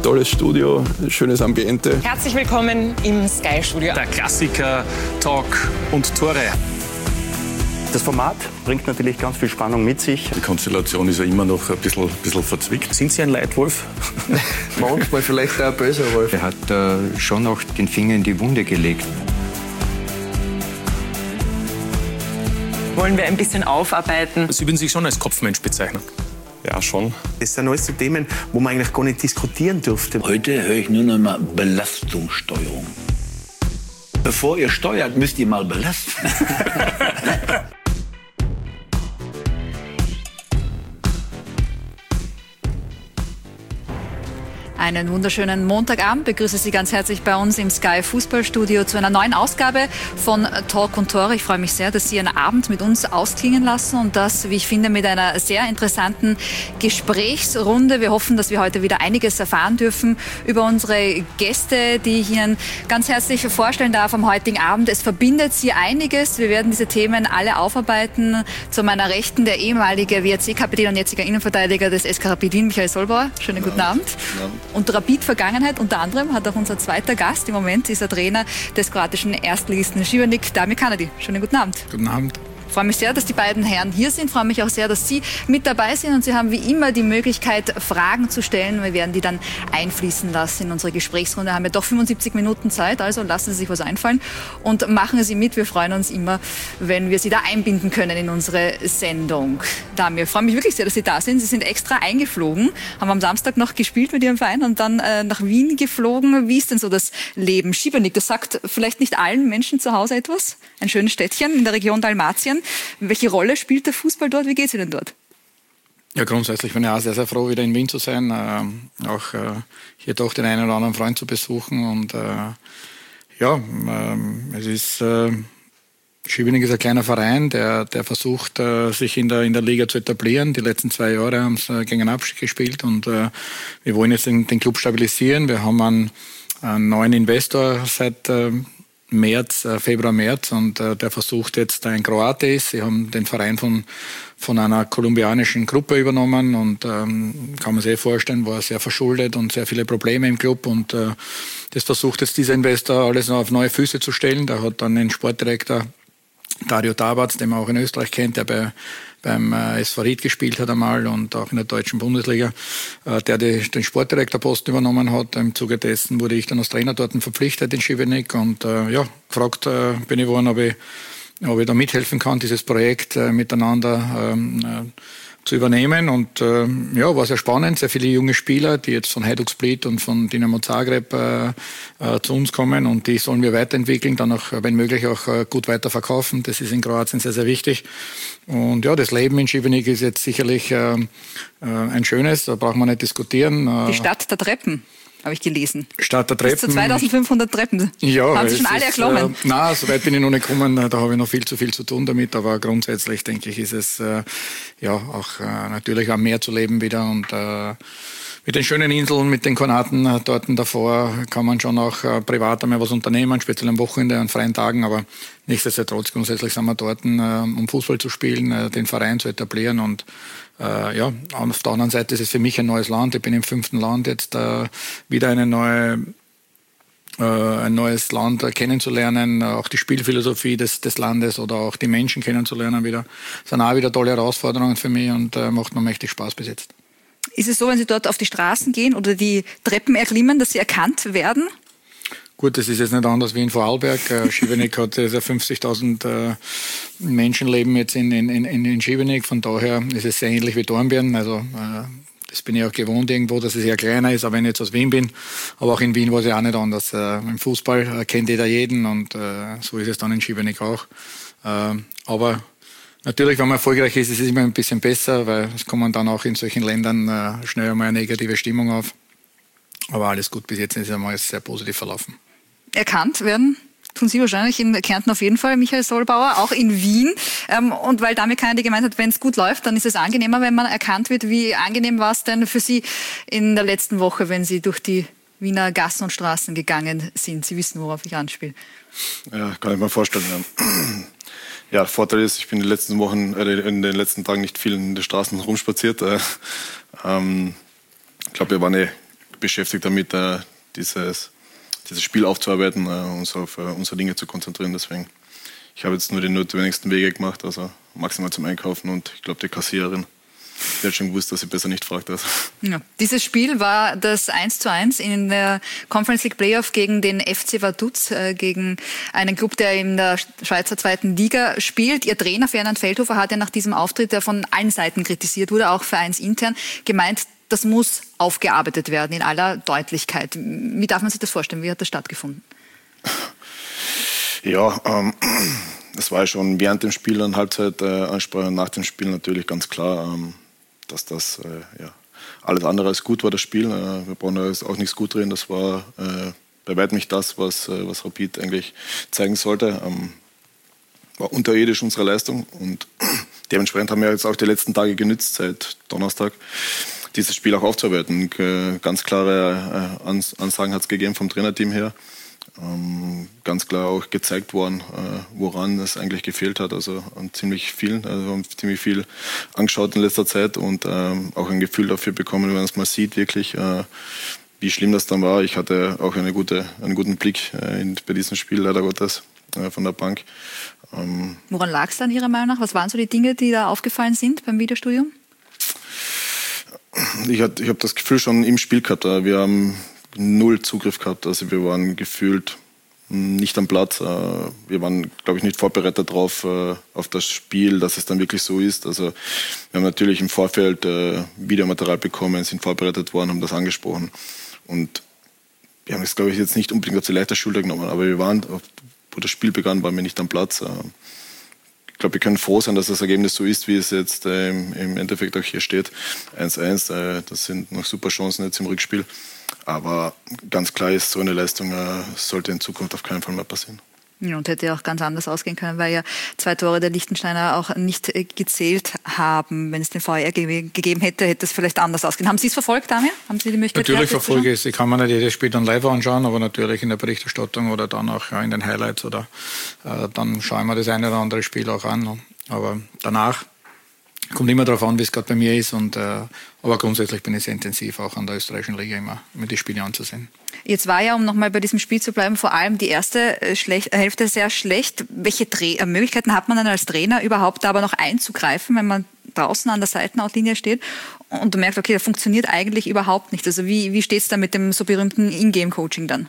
tolles Studio, schönes Ambiente. Herzlich willkommen im Sky-Studio. Der Klassiker, Talk und Tore. Das Format bringt natürlich ganz viel Spannung mit sich. Die Konstellation ist ja immer noch ein bisschen verzwickt. Sind Sie ein Leitwolf? Manchmal vielleicht auch ein böser Wolf. Er hat schon auch den Finger in die Wunde gelegt. Wollen wir ein bisschen aufarbeiten? Sie würden sich schon als Kopfmensch bezeichnen. Ja, schon. Das sind alles so Themen, wo man eigentlich gar nicht diskutieren dürfte. Heute höre ich nur noch mal Belastungssteuerung. Bevor ihr steuert, müsst ihr mal belasten. Einen wunderschönen Montagabend. Begrüße Sie ganz herzlich bei uns im Sky Fußballstudio zu einer neuen Ausgabe von Talk und Tore. Ich freue mich sehr, dass Sie Ihren Abend mit uns ausklingen lassen und das, wie ich finde, mit einer sehr interessanten Gesprächsrunde. Wir hoffen, dass wir heute wieder einiges erfahren dürfen über unsere Gäste, die ich Ihnen ganz herzlich vorstellen darf am heutigen Abend. Es verbindet sie einiges. Wir werden diese Themen alle aufarbeiten. Zu meiner Rechten der ehemalige WRC-Kapitän und jetziger Innenverteidiger des SK Rapid Wien, Michael Sollbauer. Schönen guten Abend. Und Rapid-Vergangenheit, unter anderem hat auch unser zweiter Gast, im Moment ist er Trainer des kroatischen Erstligisten Šibenik, Damir Kanadi. Schönen guten Abend. Guten Abend. Ich freue mich sehr, dass die beiden Herren hier sind. Ich freue mich auch sehr, dass Sie mit dabei sind. Und Sie haben wie immer die Möglichkeit, Fragen zu stellen. Wir werden die dann einfließen lassen in unsere Gesprächsrunde. Wir haben ja doch 75 Minuten Zeit, also lassen Sie sich was einfallen und machen Sie mit. Wir freuen uns immer, wenn wir Sie da einbinden können in unsere Sendung. Damir, ich freue mich wirklich sehr, dass Sie da sind. Sie sind extra eingeflogen, haben am Samstag noch gespielt mit Ihrem Verein und dann nach Wien geflogen. Wie ist denn so das Leben? Šibenik, das sagt vielleicht nicht allen Menschen zu Hause etwas. Ein schönes Städtchen in der Region Dalmatien. Welche Rolle spielt der Fußball dort? Wie geht es Ihnen dort? Ja, grundsätzlich bin ich auch sehr, sehr froh, wieder in Wien zu sein. Auch hier doch den einen oder anderen Freund zu besuchen. Und es ist... Šibenik ist ein kleiner Verein, der versucht, sich in der Liga zu etablieren. Die letzten 2 Jahre haben sie gegen den Abstieg gespielt und wir wollen jetzt den Club stabilisieren. Wir haben einen neuen Investor seit Februar, März und der versucht jetzt, ein Kroate ist. Sie haben den Verein von einer kolumbianischen Gruppe übernommen und kann man sich vorstellen, war sehr verschuldet und sehr viele Probleme im Club und das versucht jetzt dieser Investor alles noch auf neue Füße zu stellen. Der hat dann den Sportdirektor Dario Tabatz, den man auch in Österreich kennt, der beim SV Ried gespielt hat einmal und auch in der deutschen Bundesliga, der den Sportdirektorposten übernommen hat. Im Zuge dessen wurde ich dann als Trainer dort verpflichtet in Šibenik und gefragt bin ich worden, ob ich da mithelfen kann, dieses Projekt miteinander zu übernehmen und war sehr spannend, sehr viele junge Spieler, die jetzt von Hajduk Split und von Dinamo Zagreb zu uns kommen und die sollen wir weiterentwickeln, dann auch, wenn möglich, auch gut weiterverkaufen. Das ist in Kroatien sehr, sehr wichtig. Und ja, das Leben in Šibenik ist jetzt sicherlich ein schönes, da braucht man nicht diskutieren. Die Stadt der Treppen. Habe ich gelesen. Statt der Treppen. Bis zu 2500 Treppen. Ja, haben Sie schon alle erklommen? Nein, so weit bin ich noch nicht gekommen. Da habe ich noch viel zu tun damit. Aber grundsätzlich, denke ich, ist es auch natürlich am Meer zu leben wieder. Und mit den schönen Inseln, mit den Konaten dort davor kann man schon auch privat einmal was unternehmen, speziell am Wochenende, an freien Tagen. Aber nichtsdestotrotz, grundsätzlich sind wir dort, um Fußball zu spielen, den Verein zu etablieren. Und auf der anderen Seite ist es für mich ein neues Land. Ich bin im 5. Land jetzt wieder ein neues Land kennenzulernen, auch die Spielphilosophie des Landes oder auch die Menschen kennenzulernen wieder. Das sind auch wieder tolle Herausforderungen für mich und macht mir mächtig Spaß bis jetzt. Ist es so, wenn Sie dort auf die Straßen gehen oder die Treppen erklimmen, dass Sie erkannt werden? Gut, das ist jetzt nicht anders wie in Vorarlberg. Šibenik hat 50.000 Menschen leben jetzt in Šibenik. Von daher ist es sehr ähnlich wie Dornbirn. Also das bin ich auch gewohnt irgendwo, dass es eher kleiner ist, auch wenn ich jetzt aus Wien bin. Aber auch in Wien war es ja auch nicht anders. Im Fußball kennt jeder jeden und so ist es dann in Šibenik auch. Aber natürlich, wenn man erfolgreich ist, ist es immer ein bisschen besser, weil es kommen dann auch in solchen Ländern schnell einmal eine negative Stimmung auf. Aber alles gut, bis jetzt ist es einmal sehr positiv verlaufen. Erkannt werden tun Sie wahrscheinlich in Kärnten auf jeden Fall, Michael Sollbauer, auch in Wien. Und weil Damir Kanadi gemeint hat, wenn es gut läuft, dann ist es angenehmer, wenn man erkannt wird. Wie angenehm war es denn für Sie in der letzten Woche, wenn Sie durch die Wiener Gassen und Straßen gegangen sind? Sie wissen, worauf ich anspiele. Ja, kann ich mir vorstellen. Ja, der Vorteil ist, ich bin in den letzten Tagen nicht viel in den Straßen rumspaziert. Ich glaube, ich bin beschäftigt damit, dieses Spiel aufzuarbeiten, uns auf unsere Dinge zu konzentrieren. Deswegen, ich habe jetzt nur die notwendigsten Wege gemacht, also maximal zum Einkaufen, und ich glaube, die Kassiererin, die hat schon gewusst, dass sie besser nicht fragt. Also. Ja. Dieses Spiel war das 1:1 in der Conference League Playoff gegen den FC Vaduz, gegen einen Club, der in der Schweizer 2. Liga spielt. Ihr Trainer Ferdinand Feldhofer hat ja nach diesem Auftritt, der von allen Seiten kritisiert wurde, auch vereinsintern, gemeint, das muss aufgearbeitet werden in aller Deutlichkeit. Wie darf man sich das vorstellen? Wie hat das stattgefunden? Ja, das war ja schon während dem Spiel eine Halbzeitansprache und nach dem Spiel natürlich ganz klar, dass das alles andere als gut war, das Spiel. Wir brauchen da auch nichts gut reden. Das war bei weitem nicht das, was Rapid eigentlich zeigen sollte. War unterirdisch unsere Leistung, und dementsprechend haben wir jetzt auch die letzten Tage genützt, seit Donnerstag, dieses Spiel auch aufzuarbeiten. Ganz klare Ansagen hat es gegeben vom Trainerteam her. Ganz klar auch gezeigt worden, woran es eigentlich gefehlt hat. Also an ziemlich vielen. Also wir haben ziemlich viel angeschaut in letzter Zeit und auch ein Gefühl dafür bekommen, wenn man es mal sieht, wirklich, wie schlimm das dann war. Ich hatte auch einen guten Blick bei diesem Spiel, leider Gottes, von der Bank. Woran lag es dann Ihrer Meinung nach? Was waren so die Dinge, die da aufgefallen sind beim Videostudium? Ich habe das Gefühl schon im Spiel gehabt. Wir haben null Zugriff gehabt. Also wir waren gefühlt nicht am Platz. Wir waren, glaube ich, nicht vorbereitet drauf auf das Spiel, dass es dann wirklich so ist. Also wir haben natürlich im Vorfeld Videomaterial bekommen, sind vorbereitet worden, haben das angesprochen. Und wir haben es, glaube ich, jetzt nicht unbedingt auf die leichte Schulter genommen, aber wir waren, wo das Spiel begann, waren wir nicht am Platz. Ich glaube, wir können froh sein, dass das Ergebnis so ist, wie es jetzt im Endeffekt auch hier steht. 1:1, das sind noch super Chancen jetzt im Rückspiel. Aber ganz klar ist, so eine Leistung sollte in Zukunft auf keinen Fall mehr passieren. Ja, und hätte auch ganz anders ausgehen können, weil ja 2 Tore der Liechtensteiner auch nicht gezählt haben. Wenn es den VR gegeben hätte, hätte es vielleicht anders ausgehen. Haben Sie es verfolgt, Damir? Haben Sie die Möglichkeit? Natürlich verfolge ich es. Ich kann mir nicht jedes Spiel dann live anschauen, aber natürlich in der Berichterstattung oder dann auch in den Highlights oder dann schaue ich mir das eine oder andere Spiel auch an. Aber danach kommt immer darauf an, wie es gerade bei mir ist. Aber grundsätzlich bin ich sehr intensiv auch an der österreichischen Liga immer mir die Spiele anzusehen. Jetzt war ja, um nochmal bei diesem Spiel zu bleiben, vor allem die erste Hälfte sehr schlecht. Welche Möglichkeiten hat man dann als Trainer überhaupt da aber noch einzugreifen, wenn man draußen an der Seitenauslinie steht und du merkst, okay, das funktioniert eigentlich überhaupt nicht. Also wie steht es da mit dem so berühmten In-Game-Coaching dann?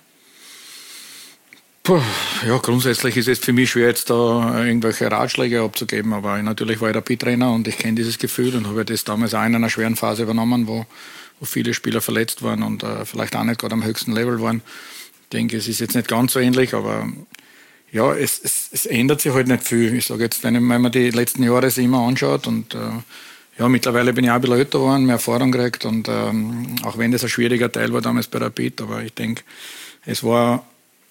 Ja, grundsätzlich ist es für mich schwer, jetzt da irgendwelche Ratschläge abzugeben, aber natürlich war ich Rapid-Trainer und ich kenne dieses Gefühl und habe das damals auch in einer schweren Phase übernommen, wo viele Spieler verletzt waren und vielleicht auch nicht gerade am höchsten Level waren. Ich denke, es ist jetzt nicht ganz so ähnlich, aber ja, es ändert sich halt nicht viel. Ich sage jetzt, wenn man die letzten Jahre sich immer anschaut und ja, mittlerweile bin ich auch ein bisschen älter geworden, mehr Erfahrung gekriegt und auch wenn das ein schwieriger Teil war damals bei Rapid, aber ich denke, es war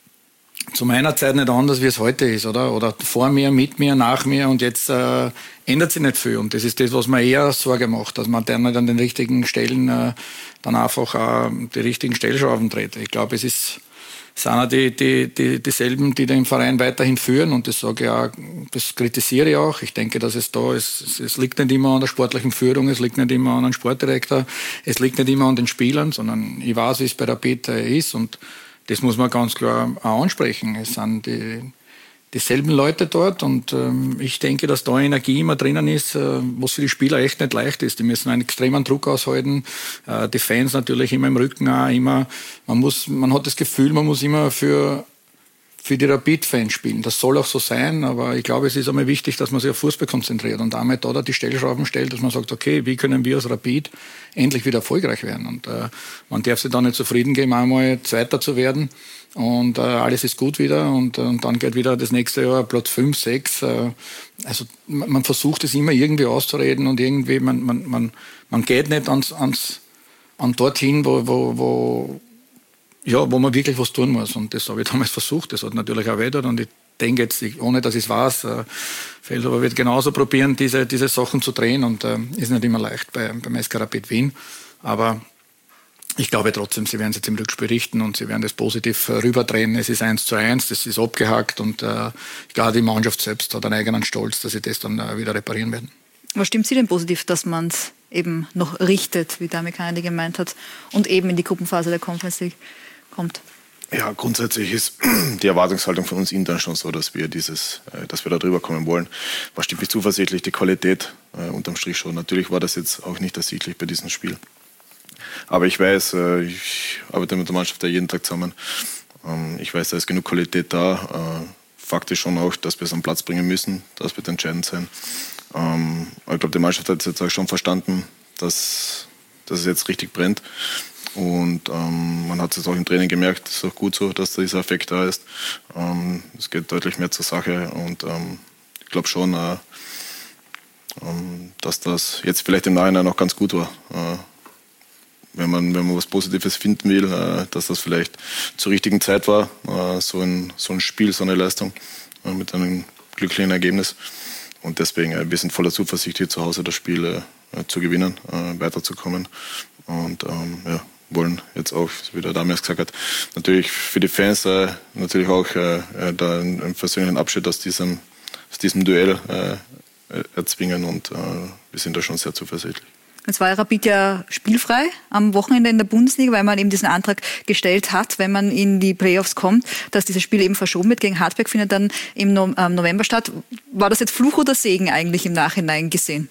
zu meiner Zeit nicht anders, wie es heute ist, oder vor mir, mit mir, nach mir und jetzt ändert sich nicht viel und das ist das, was mir eher Sorge macht, dass man dann nicht an den richtigen Stellen dann einfach die richtigen Stellschrauben dreht. Ich glaube, es sind auch dieselben, die den Verein weiterhin führen und das sage ich auch, das kritisiere ich auch. Ich denke, dass es da ist, es liegt nicht immer an der sportlichen Führung, es liegt nicht immer an einem Sportdirektor, es liegt nicht immer an den Spielern, sondern ich weiß, wie es bei Rapid ist und das muss man ganz klar auch ansprechen. Es sind dieselben Leute dort und ich denke, dass da Energie immer drinnen ist, was für die Spieler echt nicht leicht ist. Die müssen einen extremen Druck aushalten. Die Fans natürlich immer im Rücken auch immer. Man hat das Gefühl, man muss immer für die Rapid-Fans spielen. Das soll auch so sein, aber ich glaube, es ist einmal wichtig, dass man sich auf Fußball konzentriert und damit da die Stellschrauben stellt, dass man sagt, okay, wie können wir als Rapid endlich wieder erfolgreich werden? Und man darf sich da nicht zufrieden geben, einmal Zweiter zu werden und alles ist gut wieder und dann geht wieder das nächste Jahr Platz 5, 6. Also man versucht es immer irgendwie auszureden und irgendwie, man geht nicht an dorthin, wo man wirklich was tun muss. Und das habe ich damals versucht. Das hat natürlich auch weiter. Und ich denke jetzt, ohne dass ich es weiß, Feldhofer wird genauso probieren, diese Sachen zu drehen. Und ist nicht immer leicht beim SK Rapid Wien. Aber ich glaube trotzdem, sie werden es jetzt im Rückspiel richten und sie werden das positiv rüberdrehen. Es ist 1:1, das ist abgehakt. Und ich glaube, die Mannschaft selbst hat einen eigenen Stolz, dass sie das dann wieder reparieren werden. Was stimmt Sie denn positiv, dass man es eben noch richtet, wie Dami Kennedy gemeint hat, und eben in die Gruppenphase der Conference League kommt? Ja, grundsätzlich ist die Erwartungshaltung von uns intern schon so, dass wir da drüber kommen wollen. War stimmig zuversichtlich, die Qualität unterm Strich schon. Natürlich war das jetzt auch nicht ersichtlich bei diesem Spiel. Aber ich weiß, ich arbeite mit der Mannschaft ja jeden Tag zusammen. Ich weiß, da ist genug Qualität da. Fakt ist schon auch, dass wir es am Platz bringen müssen. Das wird entscheidend sein. Aber ich glaube, die Mannschaft hat jetzt auch schon verstanden, dass es jetzt richtig brennt. Und man hat es jetzt auch im Training gemerkt, es ist auch gut so, dass dieser Effekt da ist. Es geht deutlich mehr zur Sache und ich glaube schon, dass das jetzt vielleicht im Nachhinein auch ganz gut war. Wenn man was Positives finden will, dass das vielleicht zur richtigen Zeit war, so ein Spiel, so eine Leistung mit einem glücklichen Ergebnis. Und deswegen, wir sind voller Zuversicht, hier zu Hause das Spiel zu gewinnen, weiterzukommen. Und wollen jetzt auch, wie der Damian gesagt hat, natürlich für die Fans natürlich auch da einen persönlichen Abschied aus diesem Duell erzwingen und wir sind da schon sehr zuversichtlich. Jetzt war Rapid ja spielfrei am Wochenende in der Bundesliga, weil man eben diesen Antrag gestellt hat, wenn man in die Playoffs kommt, dass dieses Spiel eben verschoben wird. Gegen Hartberg findet dann im November statt. War das jetzt Fluch oder Segen eigentlich im Nachhinein gesehen?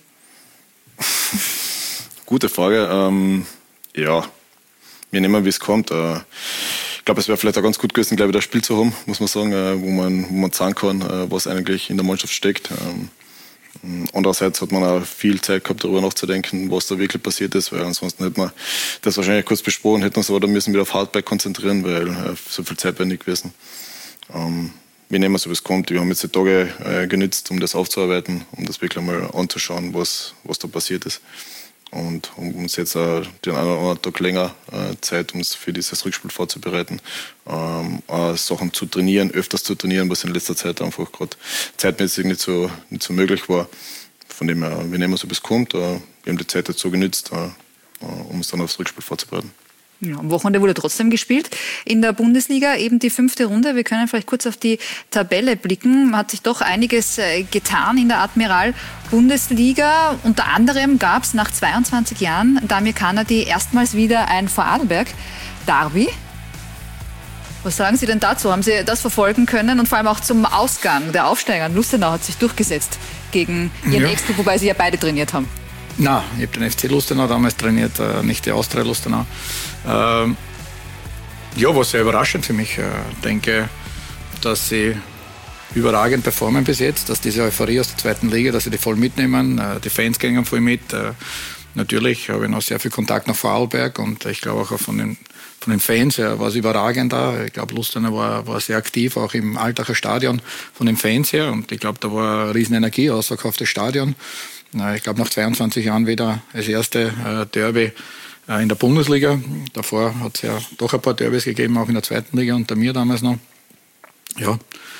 Gute Frage. Ja, wir nehmen, wie es kommt. Ich glaube, es wäre vielleicht auch ganz gut gewesen, das Spiel zu haben, muss man sagen, wo man sagen kann, was eigentlich in der Mannschaft steckt. Andererseits hat man auch viel Zeit gehabt, darüber nachzudenken, was da wirklich passiert ist, weil ansonsten hätte man das wahrscheinlich kurz besprochen, hätten uns aber da müssen wieder auf Hartberg konzentrieren, weil so viel Zeit wäre nicht gewesen. Wir nehmen es, wie es kommt. Wir haben jetzt die Tage genützt, um das aufzuarbeiten, um das wirklich mal anzuschauen, was da passiert ist. Und um uns jetzt den einen oder anderen Tag länger Zeit, um uns für dieses Rückspiel vorzubereiten, Sachen zu trainieren, öfters zu trainieren, was in letzter Zeit einfach gerade zeitmäßig nicht so möglich war. Von dem her, wir nehmen es, wie es kommt. Wir haben die Zeit dazu genützt, um uns dann aufs Rückspiel vorzubereiten. Ja, am Wochenende wurde trotzdem gespielt. In der Bundesliga eben die 5. Runde. Wir können vielleicht kurz auf die Tabelle blicken. Man hat sich doch einiges getan in der Admiral-Bundesliga. Unter anderem gab es nach 22 Jahren Damir Kennedy erstmals wieder ein Vorarlberg-Derby. Was sagen Sie denn dazu? Haben Sie das verfolgen können? Und vor allem auch zum Ausgang der Aufsteiger. Lustenau hat sich durchgesetzt gegen ihren Ex-Club, wobei sie ja beide trainiert haben. Nein, ich habe den FC Lustenau damals trainiert, nicht die Austria Lustenau. War sehr überraschend für mich. Ich denke, dass sie überragend performen bis jetzt, dass diese Euphorie aus der 2. Liga, dass sie die voll mitnehmen, die Fans gehen voll mit. Natürlich habe ich noch sehr viel Kontakt nach Vorarlberg und ich glaube auch von den Fans her war es überragend da. Ich glaube, Lustenau war sehr aktiv, auch im Altacher Stadion von den Fans her und ich glaube, da war eine riesen Energie, ausverkauftes Stadion. Ich glaube, nach 22 Jahren wieder das erste Derby in der Bundesliga. Davor hat es ja doch ein paar Derbys gegeben, auch in der 2. Liga unter mir damals noch. Ja,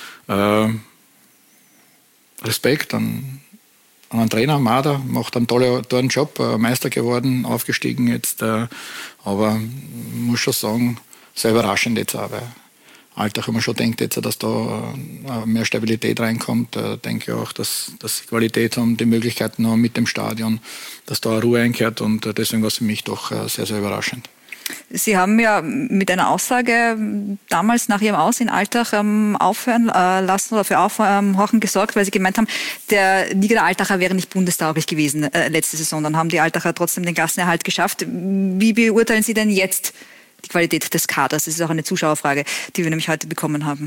Respekt an einen Trainer, Mader, macht einen tollen Job, Meister geworden, aufgestiegen jetzt. Aber ich muss schon sagen, sehr überraschend jetzt auch, weil Alltag, wenn man schon denkt, jetzt, dass da mehr Stabilität reinkommt, denke ich auch, dass sie Qualität haben, die Möglichkeiten haben mit dem Stadion, dass da Ruhe einkehrt und deswegen war es für mich doch sehr, sehr überraschend. Sie haben ja mit einer Aussage damals nach Ihrem Aus in Altach aufhören lassen oder für Aufhorchen gesorgt, weil Sie gemeint haben, der Liga der Altacher wäre nicht bundestauglich gewesen letzte Saison. Dann haben die Altacher trotzdem den Klassenerhalt geschafft. Wie beurteilen Sie denn jetzt die Qualität des Kaders? Das ist auch eine Zuschauerfrage, die wir nämlich heute bekommen haben.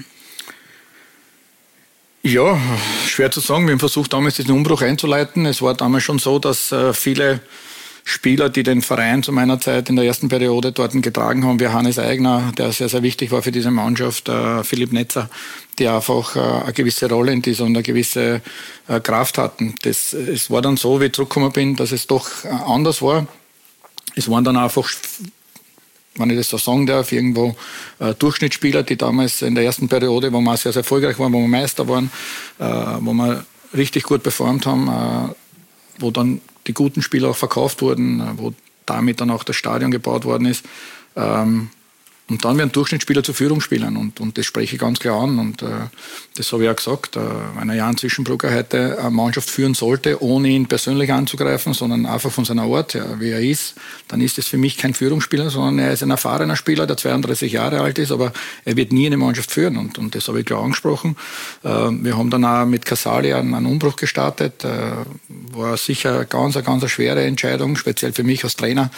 Ja, schwer zu sagen. Wir haben versucht, damals diesen Umbruch einzuleiten. Es war damals schon so, dass viele Spieler, die den Verein zu meiner Zeit in der ersten Periode dort getragen haben, wie Hannes Eigner, der sehr, sehr wichtig war für diese Mannschaft, Philipp Netzer, die einfach eine gewisse Rolle in dieser und eine gewisse Kraft hatten. Es war dann so, wie ich zurückgekommen bin, dass es doch anders war. Es waren dann einfach, wenn ich das so sagen darf, irgendwo Durchschnittsspieler, die damals in der ersten Periode, wo wir sehr, sehr erfolgreich waren, wo wir Meister waren, wo wir richtig gut performt haben, wo dann die guten Spieler auch verkauft wurden, wo damit dann auch das Stadion gebaut worden ist. Und dann werden Durchschnittsspieler zu Führungsspielern und das spreche ich ganz klar an und das habe ich auch gesagt, wenn ein Jan Zwischenbrugger heute eine Mannschaft führen sollte, ohne ihn persönlich anzugreifen, sondern einfach von seiner Art her, wie er ist, dann ist es für mich kein Führungsspieler, sondern er ist ein erfahrener Spieler, der 32 Jahre alt ist, aber er wird nie eine Mannschaft führen und das habe ich klar angesprochen. Wir haben dann auch mit Casali einen Umbruch gestartet, war sicher eine ganz schwere Entscheidung, speziell für mich als Trainer,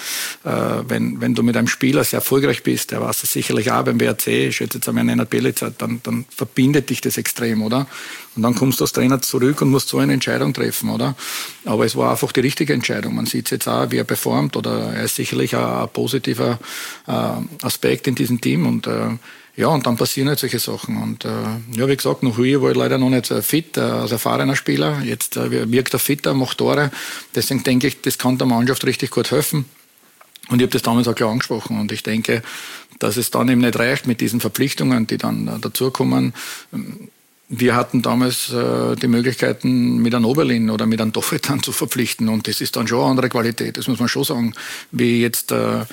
wenn du mit einem Spieler sehr erfolgreich bist, der war sicherlich auch beim WRC, ich schätze jetzt einmal in einer Billezeit, dann verbindet dich das extrem, oder? Und dann kommst du als Trainer zurück und musst so eine Entscheidung treffen, oder? Aber es war einfach die richtige Entscheidung. Man sieht jetzt auch, wie er performt, oder er ist sicherlich ein positiver Aspekt in diesem Team und und dann passieren halt solche Sachen. Und wie gesagt, noch Rui war leider noch nicht fit, als erfahrener Spieler. Jetzt wirkt er fitter, macht Tore. Deswegen denke ich, das kann der Mannschaft richtig gut helfen. Und ich habe das damals auch klar angesprochen. Und ich denke, dass es dann eben nicht reicht mit diesen Verpflichtungen, die dann dazukommen. Wir hatten damals die Möglichkeiten, mit einem Oberlin oder mit einem Dofretan zu verpflichten. Und das ist dann schon eine andere Qualität, das muss man schon sagen, wie jetzt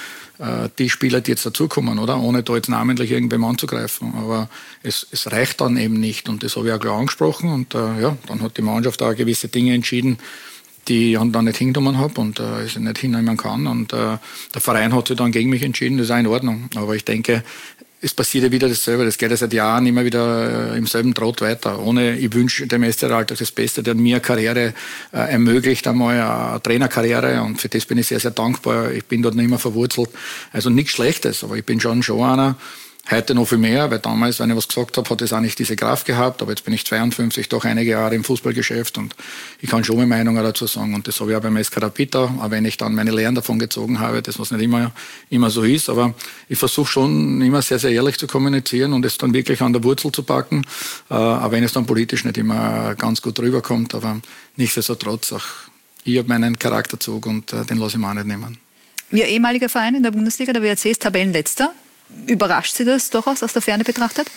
die Spieler, die jetzt dazukommen, oder? Ohne da jetzt namentlich irgendwem anzugreifen. Aber es reicht dann eben nicht. Und das habe ich auch klar angesprochen. Und dann hat die Mannschaft auch gewisse Dinge entschieden, die ich dann nicht hingenommen habe und ich nicht hinnehmen kann. Und der Verein hat sich dann gegen mich entschieden, das ist auch in Ordnung. Aber ich denke, es passiert ja wieder dasselbe. Das geht ja seit Jahren immer wieder im selben Trott weiter. Ich wünsche dem SC Alter das Beste, der mir eine Karriere ermöglicht, einmal eine Trainerkarriere. Und für das bin ich sehr, sehr dankbar. Ich bin dort nicht mehr verwurzelt. Also nichts Schlechtes, aber ich bin schon einer. Heute noch viel mehr, weil damals, wenn ich was gesagt habe, hat es auch nicht diese Kraft gehabt. Aber jetzt bin ich 52, doch einige Jahre im Fußballgeschäft und ich kann schon meine Meinung dazu sagen. Und das habe ich auch beim SK Rapid, auch wenn ich dann meine Lehren davon gezogen habe, das was nicht immer so ist. Aber ich versuche schon immer sehr, sehr ehrlich zu kommunizieren und es dann wirklich an der Wurzel zu packen. Auch wenn es dann politisch nicht immer ganz gut rüberkommt. Aber nichtsdestotrotz, auch ich habe meinen Charakterzug und den lasse ich mir auch nicht nehmen. Ihr ehemaliger Verein in der Bundesliga, der WRC, ist Tabellenletzter. Überrascht Sie das durchaus aus der Ferne betrachtet?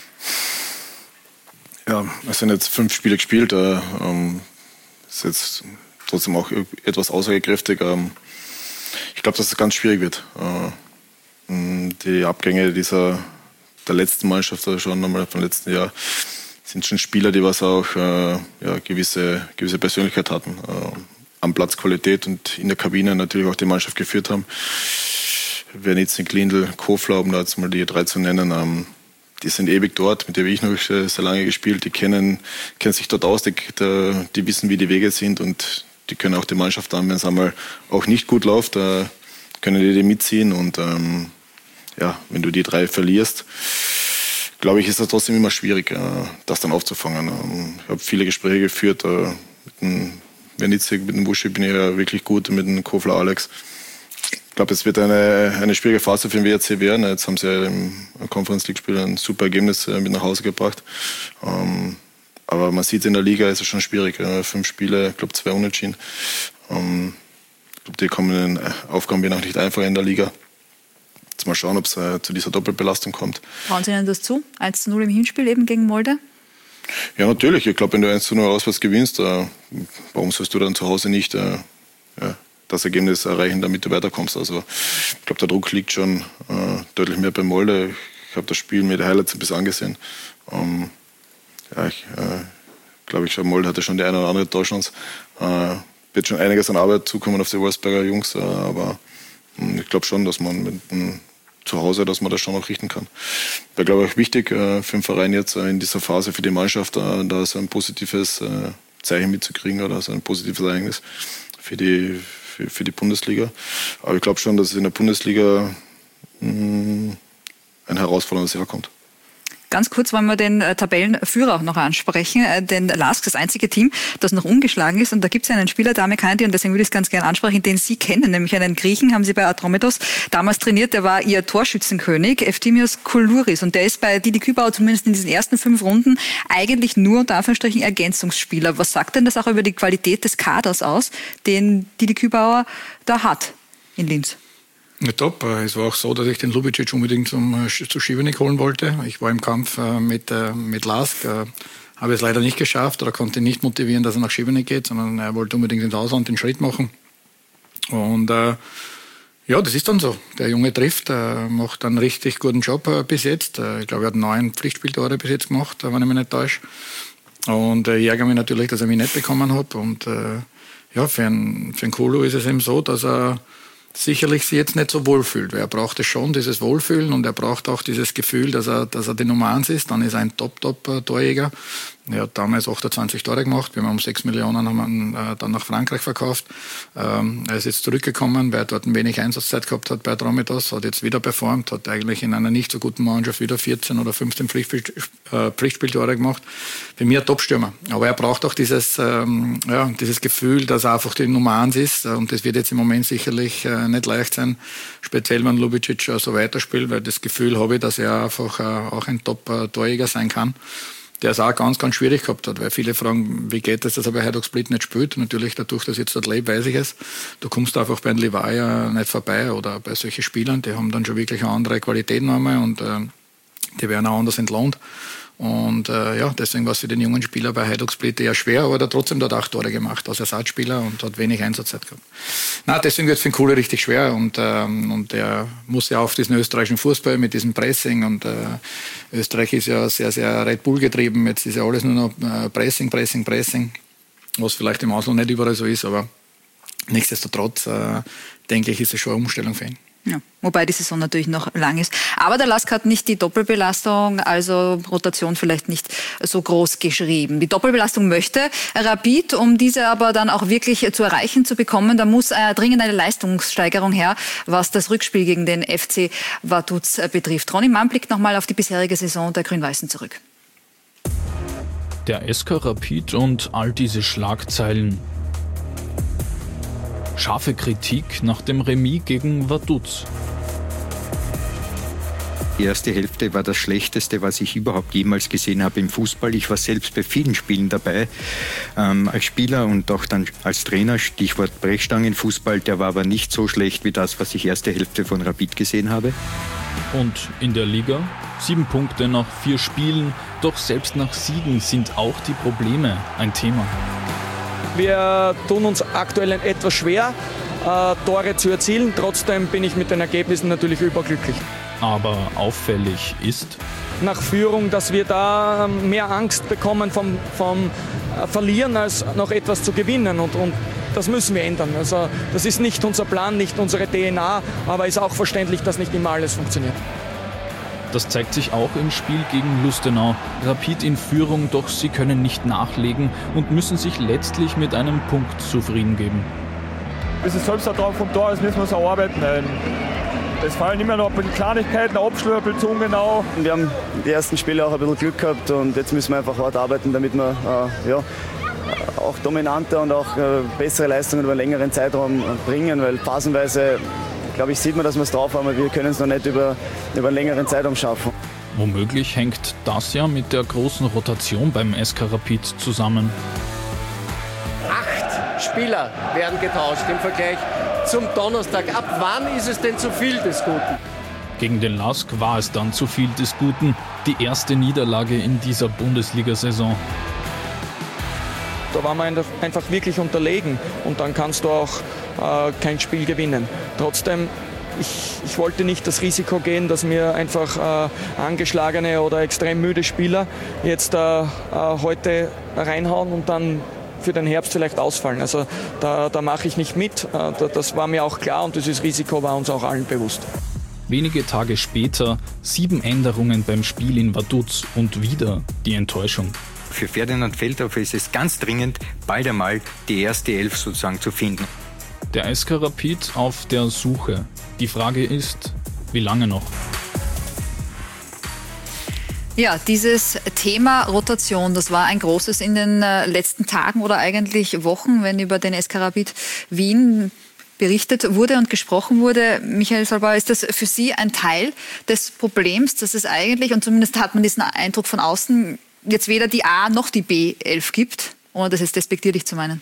Ja, es sind jetzt 5 Spiele gespielt. Ist jetzt trotzdem auch etwas aussagekräftig. Ich glaube, dass es ganz schwierig wird. Die Abgänge der letzten Mannschaft, also schon nochmal vom letzten Jahr, sind schon Spieler, die was auch gewisse Persönlichkeit hatten. Am Platz Qualität und in der Kabine natürlich auch die Mannschaft geführt haben. Wernitzen, Glindl, Kofler, um da jetzt mal die 3 zu nennen, die sind ewig dort, mit denen habe ich noch sehr lange gespielt, die kennen sich dort aus, die wissen, wie die Wege sind und die können auch die Mannschaft dann, wenn es einmal auch nicht gut läuft, können die mitziehen und wenn du die 3 verlierst, glaube ich, ist das trotzdem immer schwierig, das dann aufzufangen. Ich habe viele Gespräche geführt, mit dem Wernitzen, mit dem Buschi bin ich ja wirklich gut, mit dem Kofler Alex. Ich glaube, es wird eine schwierige Phase für den WRC werden. Jetzt haben sie ja im Conference League-Spiel ein super Ergebnis mit nach Hause gebracht. Aber man sieht in der Liga, ist es schon schwierig. 5 Spiele, ich glaube 2 Unentschieden. Ich glaube, die kommenden Aufgaben werden auch nicht einfach in der Liga. Jetzt mal schauen, ob es zu dieser Doppelbelastung kommt. Trauen Sie Ihnen das zu? 1:0 im Hinspiel eben gegen Molde? Ja, natürlich. Ich glaube, wenn du 1:0 auswärts gewinnst, warum sollst du dann zu Hause nicht das Ergebnis erreichen, damit du weiterkommst. Also ich glaube, der Druck liegt schon deutlich mehr bei Molde. Ich habe das Spiel mit Highlights ein bisschen angesehen. Ich glaube, Molde hatte schon die eine oder andere Torchance. Wird schon einiges an Arbeit zukommen auf die Wolfsberger Jungs, aber ich glaube schon, dass man mit zu Hause, dass man das schon noch richten kann. Wäre, glaube ich, wichtig für den Verein jetzt in dieser Phase, für die Mannschaft, da so ein positives Zeichen mitzukriegen oder so ein positives Ereignis für die Bundesliga. Aber ich glaube schon, dass es in der Bundesliga ein herausforderndes Jahr kommt. Ganz kurz wollen wir den Tabellenführer auch noch ansprechen, denn LASK, das einzige Team, das noch ungeschlagen ist. Und da gibt es einen Spieler, Dame Kandi, und deswegen würde ich es ganz gerne ansprechen, den Sie kennen, nämlich einen Griechen, haben Sie bei Atromitos damals trainiert, der war Ihr Torschützenkönig, Efthymios Koulouris. Und der ist bei Didi Kübauer zumindest in diesen ersten 5 Runden eigentlich nur unter Anführungsstrichen Ergänzungsspieler. Was sagt denn das auch über die Qualität des Kaders aus, den Didi Kübauer da hat in Linz? Ja, top. Es war auch so, dass ich den Lubicic unbedingt zu Šibenik holen wollte. Ich war im Kampf mit LASK, habe es leider nicht geschafft oder konnte nicht motivieren, dass er nach Šibenik geht, sondern er wollte unbedingt ins Ausland den Schritt machen. Und Ja, das ist dann so. Der Junge trifft, macht einen richtig guten Job bis jetzt. Ich glaube, er hat 9 Pflichtspieltore bis jetzt gemacht, wenn ich mich nicht täusche. Und ich ärgere mich natürlich, dass er mich nicht bekommen hat. Und ja, für einen Kolo ist es eben so, dass er sicherlich sich jetzt nicht so wohl fühlt, weil er braucht es schon, dieses Wohlfühlen, und er braucht auch dieses Gefühl, dass er die Nummer 1 ist. Dann ist er ein Top-Torjäger. Er hat damals 28 Tore gemacht. Wir haben um 6 Millionen haben ihn, dann nach Frankreich verkauft. Er ist jetzt zurückgekommen, weil er dort ein wenig Einsatzzeit gehabt hat bei Atromitos, hat jetzt wieder performt, hat eigentlich in einer nicht so guten Mannschaft wieder 14 oder 15 Pflichtspieltore gemacht. Für mich ein Top-Stürmer. Aber er braucht auch dieses Gefühl, dass er einfach die Nummer 1 ist. Und das wird jetzt im Moment sicherlich nicht leicht sein, speziell wenn Lubicic so weiterspielt, weil das Gefühl habe ich, dass er einfach auch ein Top-Torjäger sein kann, der es auch ganz, ganz schwierig gehabt hat, weil viele fragen, wie geht es, dass er bei Hajduk Split nicht spielt. Natürlich, dadurch, dass jetzt dort lebt, weiß ich es. Du kommst einfach bei den Levaja nicht vorbei oder bei solchen Spielern, die haben dann schon wirklich eine andere Qualität nochmal und die werden auch anders entlohnt. Und deswegen war es für den jungen Spieler bei Hajduk Split eher schwer, aber er hat trotzdem dort 8 Tore gemacht als Ersatzspieler und hat wenig Einsatzzeit gehabt. Deswegen wird es für den Kolo richtig schwer und er muss ja auf diesen österreichischen Fußball mit diesem Pressing und Österreich ist ja sehr, sehr Red Bull getrieben. Jetzt ist ja alles nur noch Pressing, was vielleicht im Ausland nicht überall so ist, aber nichtsdestotrotz denke ich, ist es schon eine Umstellung für ihn. Ja, wobei die Saison natürlich noch lang ist. Aber der LASK hat nicht die Doppelbelastung, also Rotation vielleicht nicht so groß geschrieben. Die Doppelbelastung möchte Rapid, um diese aber dann auch wirklich zu erreichen, zu bekommen, da muss dringend eine Leistungssteigerung her, was das Rückspiel gegen den FC Vaduz betrifft. Ronny Mann blickt nochmal auf die bisherige Saison der Grün-Weißen zurück. Der SK Rapid und all diese Schlagzeilen. Scharfe Kritik nach dem Remis gegen Vaduz. Die erste Hälfte war das Schlechteste, was ich überhaupt jemals gesehen habe im Fußball. Ich war selbst bei vielen Spielen dabei, als Spieler und auch dann als Trainer. Stichwort Brechstangenfußball, der war aber nicht so schlecht wie das, was ich erste Hälfte von Rapid gesehen habe. Und in der Liga 7 Punkte nach 4 Spielen. Doch selbst nach Siegen sind auch die Probleme ein Thema. Wir tun uns aktuell etwas schwer, Tore zu erzielen. Trotzdem bin ich mit den Ergebnissen natürlich überglücklich. Aber auffällig ist, nach Führung, dass wir da mehr Angst bekommen vom Verlieren, als noch etwas zu gewinnen. Und das müssen wir ändern. Also, das ist nicht unser Plan, nicht unsere DNA, aber ist auch verständlich, dass nicht immer alles funktioniert. Das zeigt sich auch im Spiel gegen Lustenau. Rapid in Führung, doch sie können nicht nachlegen und müssen sich letztlich mit einem Punkt zufrieden geben. Bis es selbst drauf vom Tor ist, müssen wir es erarbeiten. Es fallen immer noch Kleinigkeiten, Abschlüsse ein bisschen zu ungenau. Wir haben die ersten Spiele auch ein bisschen Glück gehabt und jetzt müssen wir einfach hart arbeiten, damit wir auch dominanter und auch bessere Leistungen über einen längeren Zeitraum bringen, weil phasenweise, glaube ich, sieht man, dass wir es drauf haben, aber wir können es noch nicht über einen längeren Zeitraum schaffen. Womöglich hängt das ja mit der großen Rotation beim SK Rapid zusammen. 8 Spieler werden getauscht im Vergleich zum Donnerstag. Ab wann ist es denn zu viel des Guten? Gegen den LASK war es dann zu viel des Guten. Die erste Niederlage in dieser Bundesliga-Saison. Da waren wir einfach wirklich unterlegen und dann kannst du auch kein Spiel gewinnen. Trotzdem, ich wollte nicht das Risiko gehen, dass mir einfach angeschlagene oder extrem müde Spieler jetzt heute reinhauen und dann für den Herbst vielleicht ausfallen. Also da mache ich nicht mit. Das war mir auch klar und dieses Risiko war uns auch allen bewusst. Wenige Tage später 7 Änderungen beim Spiel in Vaduz und wieder die Enttäuschung. Für Ferdinand Feldhofer ist es ganz dringend, bald einmal die erste Elf sozusagen zu finden. Der SK Rapid auf der Suche. Die Frage ist, wie lange noch? Ja, dieses Thema Rotation, das war ein großes in den letzten Tagen oder eigentlich Wochen, wenn über den SK Rapid Wien berichtet wurde und gesprochen wurde. Michael Salbauer, ist das für Sie ein Teil des Problems, dass es eigentlich, und zumindest hat man diesen Eindruck von außen, jetzt weder die A- noch die B11 gibt, ohne das jetzt despektierlich zu meinen?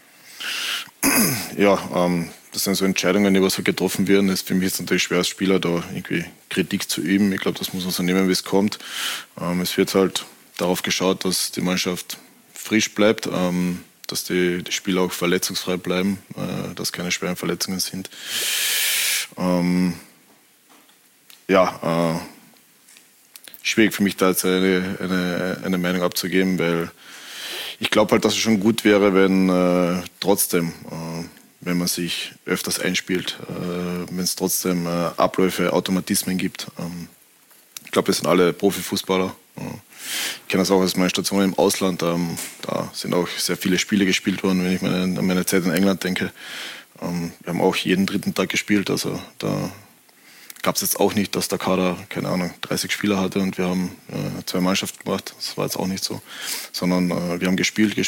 Ja, das sind so Entscheidungen, die was halt getroffen werden. Das ist für mich jetzt natürlich schwer als Spieler, da irgendwie Kritik zu üben. Ich glaube, das muss man so nehmen, wie es kommt. Es wird halt darauf geschaut, dass die Mannschaft frisch bleibt, dass die Spieler auch verletzungsfrei bleiben, dass keine schweren Verletzungen sind. Schwierig für mich da jetzt eine Meinung abzugeben, weil ich glaube halt, dass es schon gut wäre, wenn trotzdem, wenn man sich öfters einspielt, wenn es trotzdem Abläufe, Automatismen gibt. Ich glaube, wir sind alle Profifußballer. Ich kenne das auch aus meinen Stationen im Ausland. Da sind auch sehr viele Spiele gespielt worden, wenn ich an meine Zeit in England denke. Wir haben auch jeden dritten Tag gespielt. Also da gab es jetzt auch nicht, dass der Kader, keine Ahnung, 30 Spieler hatte und wir haben 2 Mannschaften gemacht. Das war jetzt auch nicht so. Sondern wir haben gespielt,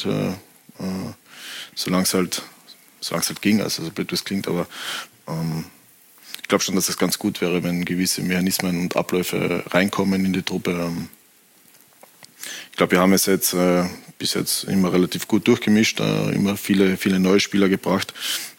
solange es halt ging. Also so blöd das klingt, aber ich glaube schon, dass es ganz gut wäre, wenn gewisse Mechanismen und Abläufe reinkommen in die Truppe. Ich glaube, wir haben es jetzt bis jetzt immer relativ gut durchgemischt, immer viele neue Spieler gebracht.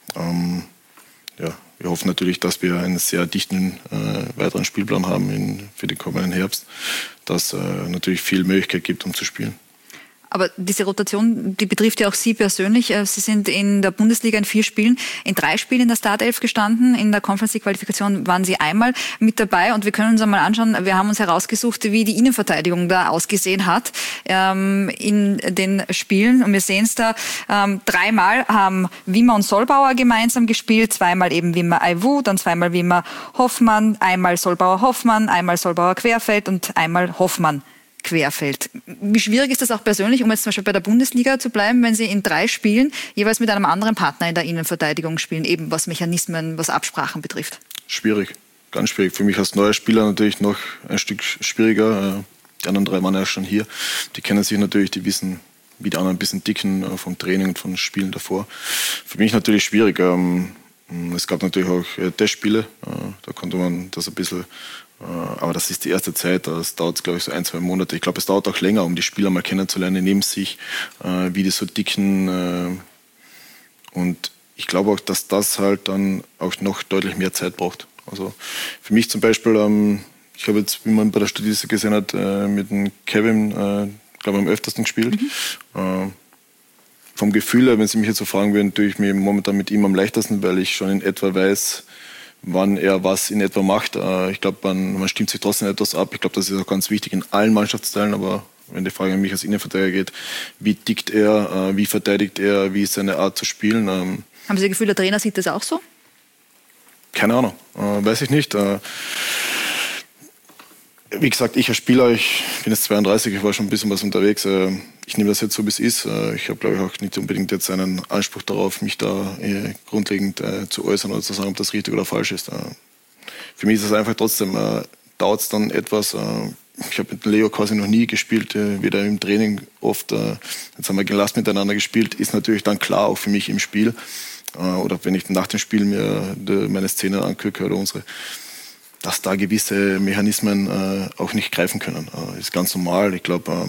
Wir hoffen natürlich, dass wir einen sehr dichten weiteren Spielplan haben für den kommenden Herbst, dass natürlich viel Möglichkeit gibt, um zu spielen. Aber diese Rotation, die betrifft ja auch Sie persönlich. Sie sind in der Bundesliga in 4 Spielen, in 3 Spielen in der Startelf gestanden. In der Conference League Qualifikation waren Sie einmal mit dabei. Und wir können uns einmal anschauen, wir haben uns herausgesucht, wie die Innenverteidigung da ausgesehen hat in den Spielen. Und wir sehen es da, 3-mal haben Wimmer und Solbauer gemeinsam gespielt, 2-mal eben Wimmer-Aiwu, dann 2-mal Wimmer-Hoffmann, einmal Solbauer-Hoffmann, einmal Solbauer-Querfeld und einmal Hoffmann querfällt. Wie schwierig ist das auch persönlich, um jetzt zum Beispiel bei der Bundesliga zu bleiben, wenn Sie in 3 Spielen jeweils mit einem anderen Partner in der Innenverteidigung spielen, eben was Mechanismen, was Absprachen betrifft? Schwierig, ganz schwierig. Für mich als neuer Spieler natürlich noch ein Stück schwieriger. Die anderen 3 waren ja schon hier. Die kennen sich natürlich, die wissen, wie die anderen ein bisschen ticken vom Training und von Spielen davor. Für mich natürlich schwierig. Es gab natürlich auch Testspiele, da konnte man das ein bisschen. Aber das ist die erste Zeit, das dauert, glaube ich, so 1-2 Monate. Ich glaube, es dauert auch länger, um die Spieler mal kennenzulernen, neben sich, wie die so ticken. Und ich glaube auch, dass das halt dann auch noch deutlich mehr Zeit braucht. Also für mich zum Beispiel, ich habe jetzt, wie man bei der Statistik gesehen hat, mit dem Kevin, glaube ich, am öftersten gespielt. Vom Gefühl her, wenn Sie mich jetzt so fragen würden, tue ich mir momentan mit ihm am leichtesten, weil ich schon in etwa weiß, wann er was in etwa macht. Ich glaube, man stimmt sich trotzdem etwas ab. Ich glaube, das ist auch ganz wichtig in allen Mannschaftsteilen. Aber wenn die Frage an mich als Innenverteidiger geht, wie tickt er, wie verteidigt er, wie ist seine Art zu spielen? Haben Sie das Gefühl, der Trainer sieht das auch so? Keine Ahnung, weiß ich nicht. Wie gesagt, ich als Spieler, ich bin jetzt 32, ich war schon ein bisschen was unterwegs. Ich nehme das jetzt so, wie es ist. Ich habe, glaube ich, auch nicht unbedingt jetzt einen Anspruch darauf, mich da grundlegend zu äußern oder zu sagen, ob das richtig oder falsch ist. Für mich ist es einfach trotzdem, dauert es dann etwas. Ich habe mit Leo quasi noch nie gespielt, weder im Training oft. Jetzt haben wir gelassen miteinander gespielt, ist natürlich dann klar, auch für mich im Spiel. Oder wenn ich nach dem Spiel mir meine Szenen angucke oder unsere, dass da gewisse Mechanismen auch nicht greifen können. Ist ganz normal. Ich glaube,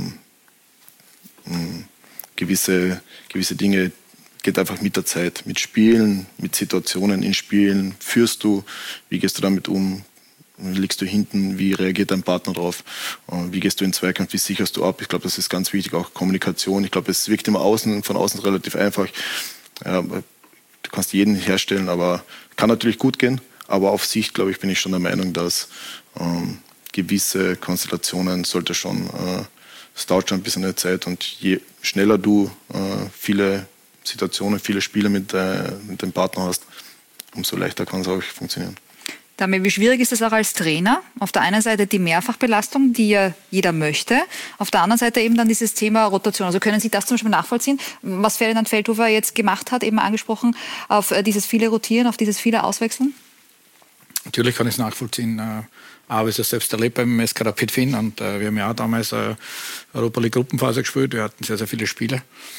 gewisse Dinge geht einfach mit der Zeit, mit Spielen, mit Situationen in Spielen. Führst du, wie gehst du damit um? Liegst du hinten, wie reagiert dein Partner drauf? Wie gehst du in Zweikampf, wie sicherst du ab? Ich glaube, das ist ganz wichtig, auch Kommunikation. Ich glaube, es wirkt immer von außen relativ einfach. Du kannst jeden herstellen, aber kann natürlich gut gehen. Aber auf Sicht, glaube ich, bin ich schon der Meinung, dass gewisse Konstellationen sollte schon, es dauert schon ein bisschen eine Zeit und je schneller du viele Situationen, viele Spiele mit dem Partner hast, umso leichter kann es auch funktionieren. Damit, wie schwierig ist es auch als Trainer? Auf der einen Seite die Mehrfachbelastung, die ja jeder möchte. Auf der anderen Seite eben dann dieses Thema Rotation. Also können Sie das zum Beispiel nachvollziehen, was Ferdinand Feldhofer jetzt gemacht hat, eben angesprochen, auf dieses viele Rotieren, auf dieses viele Auswechseln? Natürlich kann ich es nachvollziehen. Aber es ist selbst erlebt beim SK Rapid Wien und wir haben ja auch damals Europa League Gruppenphase gespielt. Wir hatten sehr, sehr viele Spiele.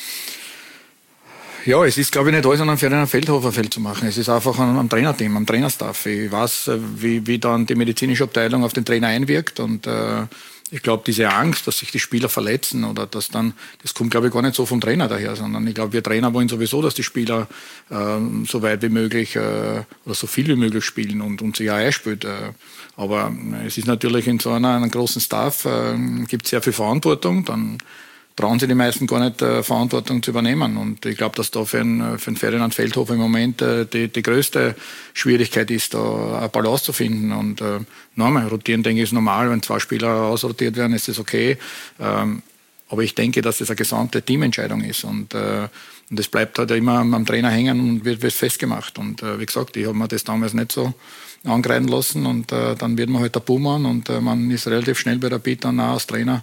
Ja, es ist, glaube ich, nicht alles an einem Ferdinand Feldhofer Feld zu machen. Es ist einfach am Trainerteam, am Trainerstaff. Ich weiß, wie dann die medizinische Abteilung auf den Trainer einwirkt und ich glaube, diese Angst, dass sich die Spieler verletzen oder das kommt, glaube ich, gar nicht so vom Trainer daher, sondern ich glaube, wir Trainer wollen sowieso, dass die Spieler so weit wie möglich oder so viel wie möglich spielen und sich auch einspielt. Aber es ist natürlich in so einem großen Staff gibt es sehr viel Verantwortung. Dann trauen sich die meisten gar nicht, Verantwortung zu übernehmen. Und ich glaube, dass da für einen Ferdinand Feldhofer im Moment die größte Schwierigkeit ist, da eine Balance zu finden. Und nochmal, rotieren, denke ich, ist normal. Wenn 2 Spieler ausrotiert werden, ist das okay. Aber ich denke, dass das eine gesamte Teamentscheidung ist. Und das bleibt halt immer am Trainer hängen und wird festgemacht. Und wie gesagt, ich habe mir das damals nicht so angreifen lassen. Und dann wird man halt der Buhmann und man ist relativ schnell bei Rapid dann auch als Trainer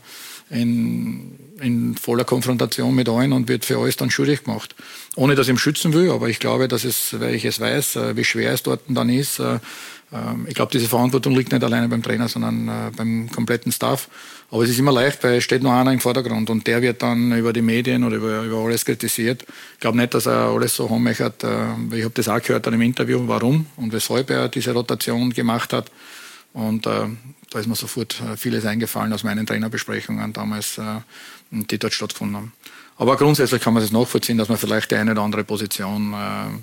in voller Konfrontation mit allen und wird für alles dann schuldig gemacht. Ohne, dass ich ihn schützen will, aber ich glaube, dass weil ich es weiß, wie schwer es dort dann ist. Ich glaube, diese Verantwortung liegt nicht alleine beim Trainer, sondern beim kompletten Staff. Aber es ist immer leicht, weil es steht noch einer im Vordergrund und der wird dann über die Medien oder über alles kritisiert. Ich glaube nicht, dass er alles so hochmechert. Ich habe das auch gehört dann im Interview, warum und weshalb er diese Rotation gemacht hat. Und da ist mir sofort vieles eingefallen aus meinen Trainerbesprechungen damals, die dort stattgefunden haben. Aber grundsätzlich kann man das nachvollziehen, dass man vielleicht die eine oder andere Position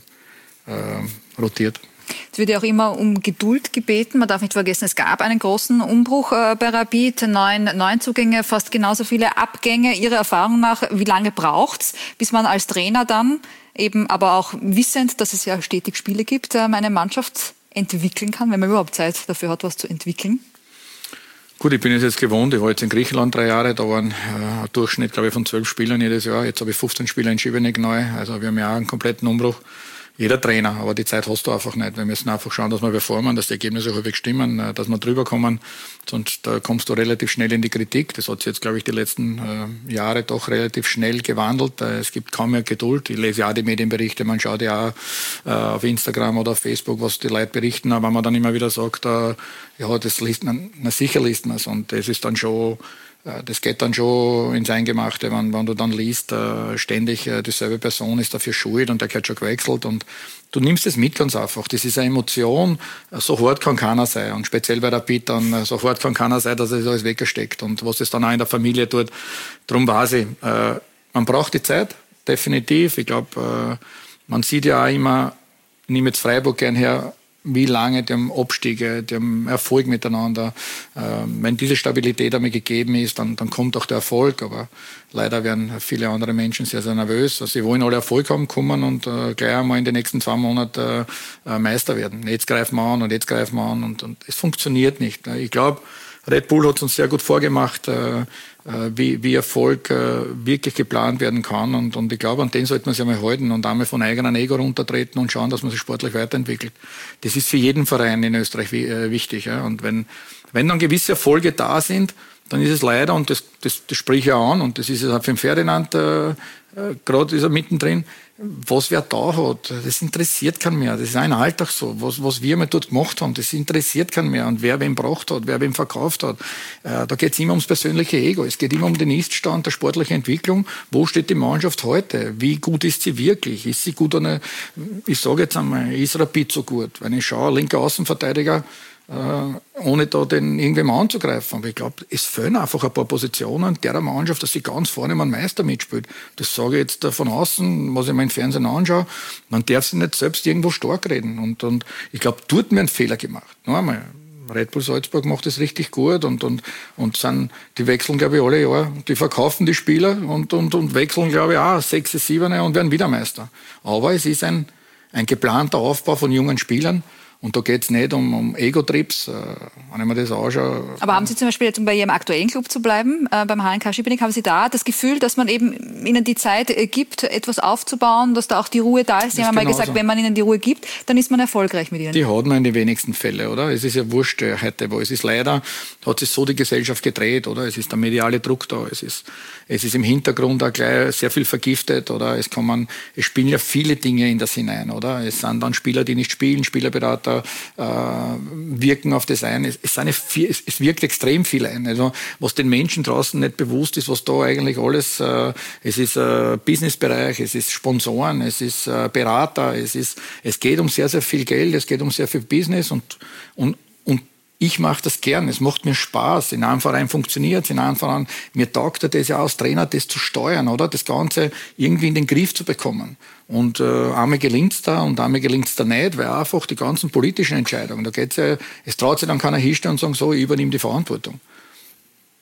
rotiert. Es wird ja auch immer um Geduld gebeten. Man darf nicht vergessen, es gab einen großen Umbruch bei Rapid. 9 Neuzugänge, fast genauso viele Abgänge. Ihrer Erfahrung nach, wie lange braucht es, bis man als Trainer dann eben, aber auch wissend, dass es ja stetig Spiele gibt, eine Mannschaft entwickeln kann, wenn man überhaupt Zeit dafür hat, was zu entwickeln? Gut, ich bin es jetzt gewohnt. Ich war jetzt in Griechenland 3 Jahre. Da waren ein Durchschnitt, glaube ich, von 12 Spielern jedes Jahr. Jetzt habe ich 15 Spieler in Šibenik neu. Also wir haben ja auch einen kompletten Umbruch. Jeder Trainer, aber die Zeit hast du einfach nicht. Wir müssen einfach schauen, dass wir performen, dass die Ergebnisse häufig stimmen, dass wir drüber kommen. Sonst kommst du relativ schnell in die Kritik. Das hat sich jetzt, glaube ich, die letzten Jahre doch relativ schnell gewandelt. Es gibt kaum mehr Geduld. Ich lese ja auch die Medienberichte, man schaut ja auch auf Instagram oder auf Facebook, was die Leute berichten. Aber wenn man dann immer wieder sagt, ja, das liest man, na sicher liest man es. Und das ist dann schon... Das geht dann schon ins Eingemachte, wenn du dann liest, ständig dieselbe Person ist dafür schuld und der gehört schon gewechselt und du nimmst es mit ganz einfach. Das ist eine Emotion, so hart kann keiner sein und speziell bei Rapid dann, so hart kann keiner sein, dass er das alles weggesteckt und was es dann auch in der Familie tut, darum weiß ich, man braucht die Zeit, definitiv. Ich glaube, man sieht ja auch immer, ich nehme jetzt Freiburg gern her, wie lange die haben Abstiege, die haben Erfolg miteinander. Wenn diese Stabilität einmal gegeben ist, dann kommt auch der Erfolg. Aber leider werden viele andere Menschen sehr, sehr nervös. Also sie wollen alle Erfolg haben, kommen und gleich einmal in den nächsten 2 Monaten Meister werden. Jetzt greifen wir an und jetzt greifen wir an und es funktioniert nicht. Ich glaube, Red Bull hat es uns sehr gut vorgemacht, wie Erfolg wirklich geplant werden kann. Und ich glaube, an den sollte man sich einmal halten und einmal von eigenem Ego runtertreten und schauen, dass man sich sportlich weiterentwickelt. Das ist für jeden Verein in Österreich wichtig. Ja. Und wenn dann gewisse Erfolge da sind, dann ist es leider, und das sprich ich auch an, und das ist es auch für den Ferdinand, gerade ist er mittendrin, was wer da hat, das interessiert keinen mehr. Das ist ein Alltag so. Was wir mal dort gemacht haben, das interessiert keinen mehr. Und wer wem braucht hat, wer wem verkauft hat. Da geht es immer ums persönliche Ego. Es geht immer um den Ist-Stand der sportlichen Entwicklung. Wo steht die Mannschaft heute? Wie gut ist sie wirklich? Ist sie gut ich sage jetzt einmal, ist Rapid so gut? Wenn ich schaue, linker Außenverteidiger, ohne da den irgendwem anzugreifen. Aber ich glaube, es fehlen einfach ein paar Positionen der Mannschaft, dass sie ganz vorne mal einen Meister mitspielt. Das sage ich jetzt von außen, was ich mir im Fernsehen anschaue. Man darf sich nicht selbst irgendwo stark reden. Und ich glaube, dort haben wir einen Fehler gemacht. Noch einmal, Red Bull Salzburg macht das richtig gut und die wechseln, glaube ich, alle Jahre. Die verkaufen die Spieler und wechseln, glaube ich, auch 6, 7 und werden wieder Meister. Aber es ist ein geplanter Aufbau von jungen Spielern. Und da geht es nicht um Ego-Trips, wenn ich mir das anschaue. Aber haben Sie zum Beispiel, jetzt um bei Ihrem aktuellen Club zu bleiben, beim HNK Šibenik, haben Sie da das Gefühl, dass man eben Ihnen die Zeit gibt, etwas aufzubauen, dass da auch die Ruhe da ist? Sie haben mal gesagt, wenn man Ihnen die Ruhe gibt, dann ist man erfolgreich mit Ihnen. Die hat man in den wenigsten Fällen, oder? Es ist ja wurscht heute, wo es ist. Leider hat sich so die Gesellschaft gedreht, oder? Es ist der mediale Druck da, es ist im Hintergrund auch gleich sehr viel vergiftet, oder? Es spielen ja viele Dinge in das hinein, oder? Es sind dann Spieler, die nicht spielen, Spielerberater wirken auf das ein. Es wirkt extrem viel ein. Also, was den Menschen draußen nicht bewusst ist, was da eigentlich alles, es ist Businessbereich, es ist Sponsoren, es ist Berater, es geht um sehr, sehr viel Geld, es geht um sehr viel Business und ich mache das gern, es macht mir Spaß. In einem Verein funktioniert es, in einem Verein, mir taugt das ja als Trainer, das zu steuern, oder? Das Ganze irgendwie in den Griff zu bekommen. Und einmal gelingt es da und einmal gelingt es da nicht, weil einfach die ganzen politischen Entscheidungen, da geht's ja, es traut sich dann keiner hinstellen und sagen, so, ich übernehme die Verantwortung.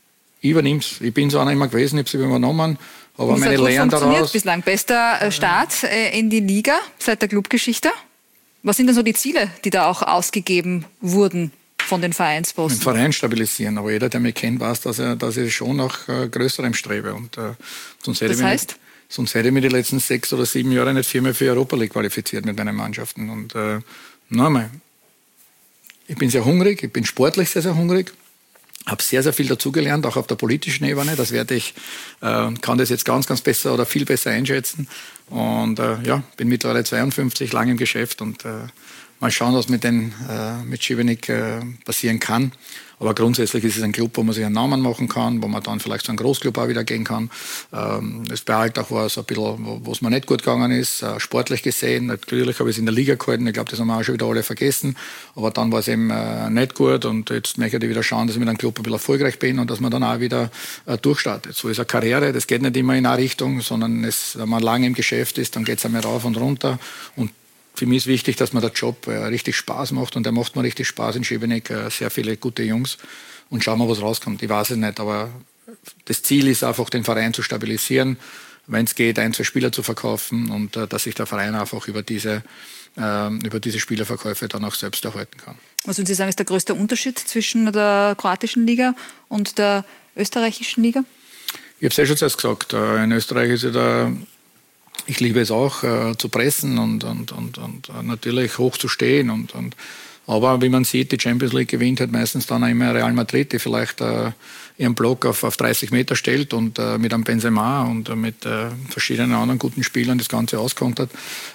übernimm's. Ich bin so einer immer gewesen, ich habe sie übernommen, aber meine Lehren daraus... Bislang bester Start in die Liga seit der Clubgeschichte. Was sind denn so die Ziele, die da auch ausgegeben wurden von den Vereinsposten? Den Verein stabilisieren, aber jeder, der mich kennt, weiß, dass ich schon nach Größerem strebe. Und, sonst hätte ich mich die letzten 6 oder 7 Jahre nicht viermal für Europa League qualifiziert mit meinen Mannschaften. Und nochmal, ich bin sehr hungrig, ich bin sportlich sehr, sehr hungrig. Habe sehr, sehr viel dazugelernt, auch auf der politischen Ebene. Das werde ich, kann das jetzt ganz, ganz besser oder viel besser einschätzen. Und bin mittlerweile 52, lang im Geschäft und mal schauen, was mit Šibenik passieren kann. Aber grundsätzlich ist es ein Club, wo man sich einen Namen machen kann, wo man dann vielleicht zu einem Großclub auch wieder gehen kann. Das bei Alltag war es ein bisschen, wo es mir nicht gut gegangen ist, sportlich gesehen. Natürlich habe ich es in der Liga gehalten, ich glaube, das haben wir auch schon wieder alle vergessen. Aber dann war es eben nicht gut und jetzt möchte ich wieder schauen, dass ich mit einem Club ein bisschen erfolgreich bin und dass man dann auch wieder durchstartet. So ist eine Karriere, das geht nicht immer in eine Richtung, sondern wenn man lange im Geschäft ist, dann geht es einmal rauf und runter. Und für mich ist wichtig, dass mir der Job richtig Spaß macht und der macht mir richtig Spaß in Šibenik. Sehr viele gute Jungs und schauen wir, was rauskommt. Ich weiß es nicht, aber das Ziel ist einfach, den Verein zu stabilisieren, wenn es geht, 1, 2 Spieler zu verkaufen und dass sich der Verein einfach über diese Spielerverkäufe dann auch selbst erhalten kann. Was würden Sie sagen, ist der größte Unterschied zwischen der kroatischen Liga und der österreichischen Liga? Ich habe es ja schon zuerst gesagt, in Österreich ist ja ich liebe es auch, zu pressen und natürlich hoch zu stehen. Aber wie man sieht, die Champions League gewinnt halt meistens dann auch immer Real Madrid, die vielleicht ihren Block auf 30 Meter stellt und mit einem Benzema und mit verschiedenen anderen guten Spielern das Ganze auskontert.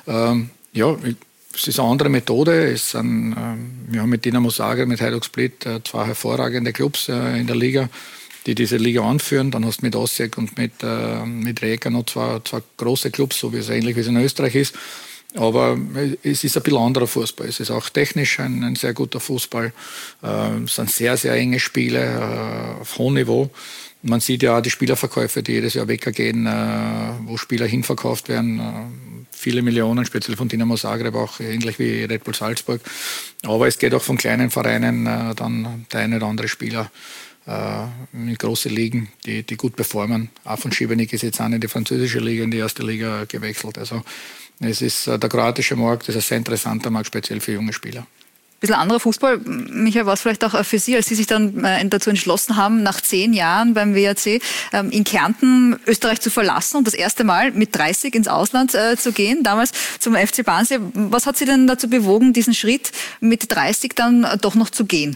Es ist eine andere Methode. Wir haben mit Dinamo Zagreb, mit Hajduk Split 2 hervorragende Clubs in der Liga, die diese Liga anführen. Dann hast du mit Osijek und mit Rijeka noch zwei große Clubs, so wie es ähnlich wie es in Österreich ist. Aber es ist ein bisschen anderer Fußball. Es ist auch technisch ein sehr guter Fußball. Es sind sehr, sehr enge Spiele auf hohem Niveau. Man sieht ja auch die Spielerverkäufe, die jedes Jahr weggehen, wo Spieler hinverkauft werden. Viele Millionen, speziell von Dinamo Zagreb, auch ähnlich wie Red Bull Salzburg. Aber es geht auch von kleinen Vereinen dann der eine oder andere Spieler in große Ligen, die gut performen. Auch von Šibenik ist jetzt auch in die französische Liga, in die erste Liga gewechselt. Also es ist der kroatische Markt, das ist ein sehr interessanter Markt, speziell für junge Spieler. Ein bisschen anderer Fußball. Michael, war es vielleicht auch für Sie, als Sie sich dann dazu entschlossen haben, nach 10 Jahren beim WRC in Kärnten Österreich zu verlassen und das erste Mal mit 30 ins Ausland zu gehen, damals zum FC Barnsley. Was hat Sie denn dazu bewogen, diesen Schritt mit 30 dann doch noch zu gehen?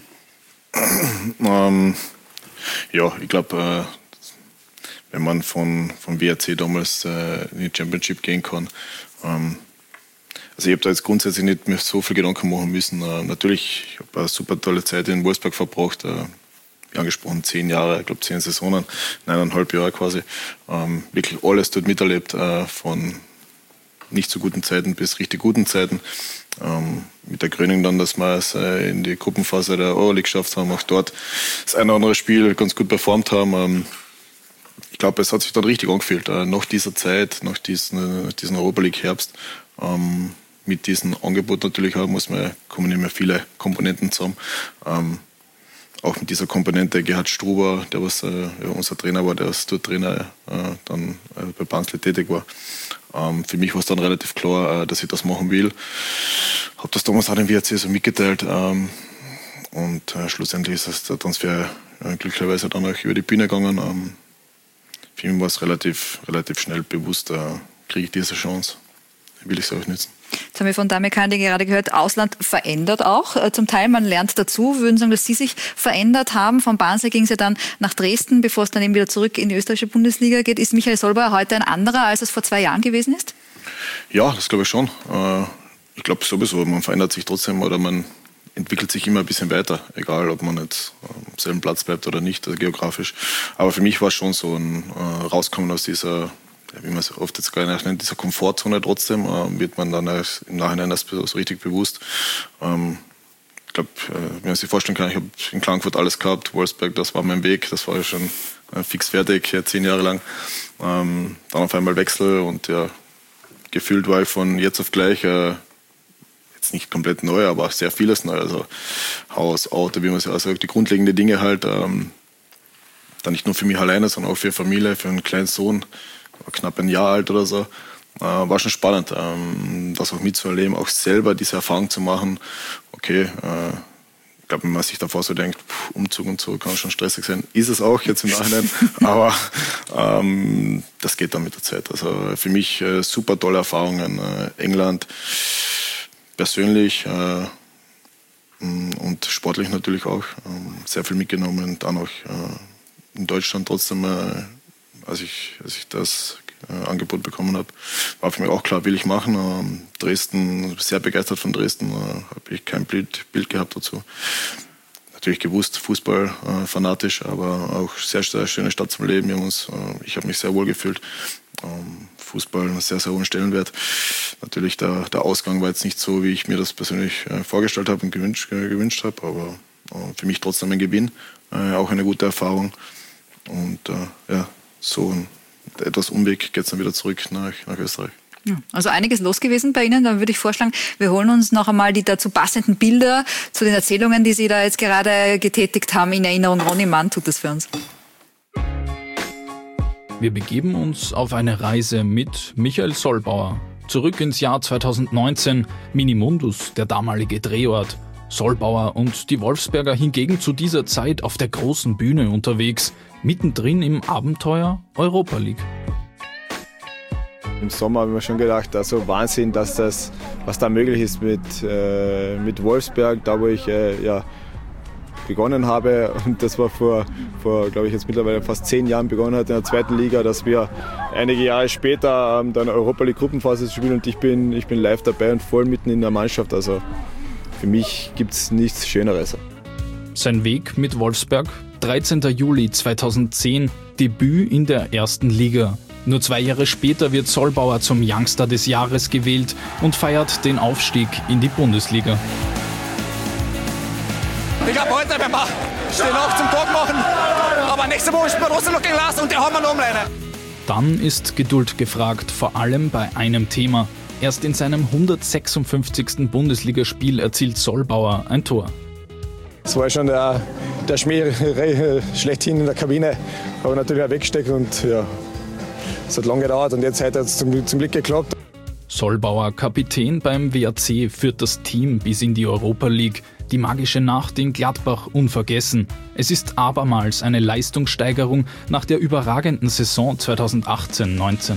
Ich glaube, wenn man vom WRC damals in die Championship gehen kann, also ich habe da jetzt grundsätzlich nicht mehr so viel Gedanken machen müssen. Natürlich, ich habe eine super tolle Zeit in Wolfsburg verbracht, wie angesprochen 10 Jahre, ich glaube 10 Saisonen, 9,5 Jahre quasi. Wirklich alles dort miterlebt, von nicht so guten Zeiten bis richtig guten Zeiten. Mit der Krönung dann, dass wir es in die Gruppenphase der Euroleague geschafft haben, auch dort das eine oder andere Spiel ganz gut performt haben. Ich glaube, es hat sich dann richtig angefühlt, nach dieser Zeit, nach diesen Europa League Herbst. Mit diesem Angebot natürlich auch kommen immer viele Komponenten zusammen. Auch mit dieser Komponente Gerhard Struber, der unser Trainer war, der als Trainer dann bei Barnsley tätig war. Für mich war es dann relativ klar, dass ich das machen will. Habe das damals auch dem WRC so mitgeteilt. Und schlussendlich ist der Transfer glücklicherweise dann auch über die Bühne gegangen. Für mich war es relativ schnell bewusst, kriege ich diese Chance. Will ich es auch nützen. Jetzt haben wir von Damir Kandil gerade gehört, Ausland verändert auch. Zum Teil, man lernt dazu. Würden Sie sagen, dass Sie sich verändert haben? Von Barnsley ging es ja dann nach Dresden, bevor es dann eben wieder zurück in die österreichische Bundesliga geht. Ist Michael Solberg heute ein anderer, als es vor 2 Jahren gewesen ist? Ja, das glaube ich schon. Ich glaube sowieso, man verändert sich trotzdem oder man entwickelt sich immer ein bisschen weiter. Egal, ob man jetzt am selben Platz bleibt oder nicht, also geografisch. Aber für mich war es schon so ein Rauskommen aus dieser, wie man es oft jetzt gar nicht nennt, dieser Komfortzone trotzdem, wird man dann im Nachhinein erst so richtig bewusst. Ich glaube, wenn man sich vorstellen kann, ich habe in Klagenfurt alles gehabt, Wolfsburg, das war mein Weg, das war ja schon fix fertig, 10 Jahre lang. Dann auf einmal Wechsel und ja, gefühlt war ich von jetzt auf gleich, jetzt nicht komplett neu, aber sehr vieles neu, also Haus, Auto, wie man es ja sagt, die grundlegenden Dinge halt, dann nicht nur für mich alleine, sondern auch für Familie, für einen kleinen Sohn, knapp ein Jahr alt oder so. War schon spannend, das auch mitzuerleben, auch selber diese Erfahrung zu machen. Okay, ich glaube, wenn man sich davor so denkt, Umzug und so kann schon stressig sein, ist es auch jetzt im Nachhinein, aber das geht dann mit der Zeit. Also für mich super tolle Erfahrungen, England persönlich und sportlich natürlich auch, sehr viel mitgenommen, dann auch in Deutschland trotzdem, als ich das Angebot bekommen habe, war für mich auch klar, will ich machen. Dresden, sehr begeistert von Dresden, habe ich kein Bild gehabt dazu. Natürlich gewusst, Fußball fanatisch, aber auch sehr, sehr schöne Stadt zum Leben, Jungs. Ich habe mich sehr wohl gefühlt. Fußball einen sehr, sehr hohen Stellenwert. Natürlich der Ausgang war jetzt nicht so, wie ich mir das persönlich vorgestellt habe und gewünscht habe, aber für mich trotzdem ein Gewinn, auch eine gute Erfahrung. Und so ein etwas Umweg geht es dann wieder zurück nach Österreich. Ja, also einiges los gewesen bei Ihnen. Dann würde ich vorschlagen, wir holen uns noch einmal die dazu passenden Bilder zu den Erzählungen, die Sie da jetzt gerade getätigt haben, in Erinnerung. Ronny Mann tut das für uns. Wir begeben uns auf eine Reise mit Michael Sollbauer. Zurück ins Jahr 2019, Minimundus, der damalige Drehort. Sollbauer und die Wolfsberger hingegen zu dieser Zeit auf der großen Bühne unterwegs, mittendrin im Abenteuer Europa League. Im Sommer habe ich mir schon gedacht, also Wahnsinn, dass das, was da möglich ist mit Wolfsberg, da wo ich begonnen habe. Und das war vor glaube ich, jetzt mittlerweile fast 10 Jahren begonnen hat in der zweiten Liga, dass wir einige Jahre später dann Europa League Gruppenphase spielen und ich bin live dabei und voll mitten in der Mannschaft. Also für mich gibt es nichts Schöneres. Sein Weg mit Wolfsberg, 13. Juli 2010, Debüt in der ersten Liga. Nur 2 Jahre später wird Sollbauer zum Youngster des Jahres gewählt und feiert den Aufstieg in die Bundesliga. Ich glaube, heute werden wir stehen auf zum Tag machen, aber nächste Woche spielen wir Rosenloch gegen Lars und die haben wir noch umleine. Dann ist Geduld gefragt, vor allem bei einem Thema. Erst in seinem 156. Bundesligaspiel erzielt Sollbauer ein Tor. Das war schon der Schmäh schlechthin in der Kabine, habe ich natürlich auch weggesteckt und ja, es hat lange gedauert und jetzt hat es zum Glück geklappt. Sollbauer, Kapitän beim WAC, führt das Team bis in die Europa League. Die magische Nacht in Gladbach unvergessen. Es ist abermals eine Leistungssteigerung nach der überragenden Saison 2018-19.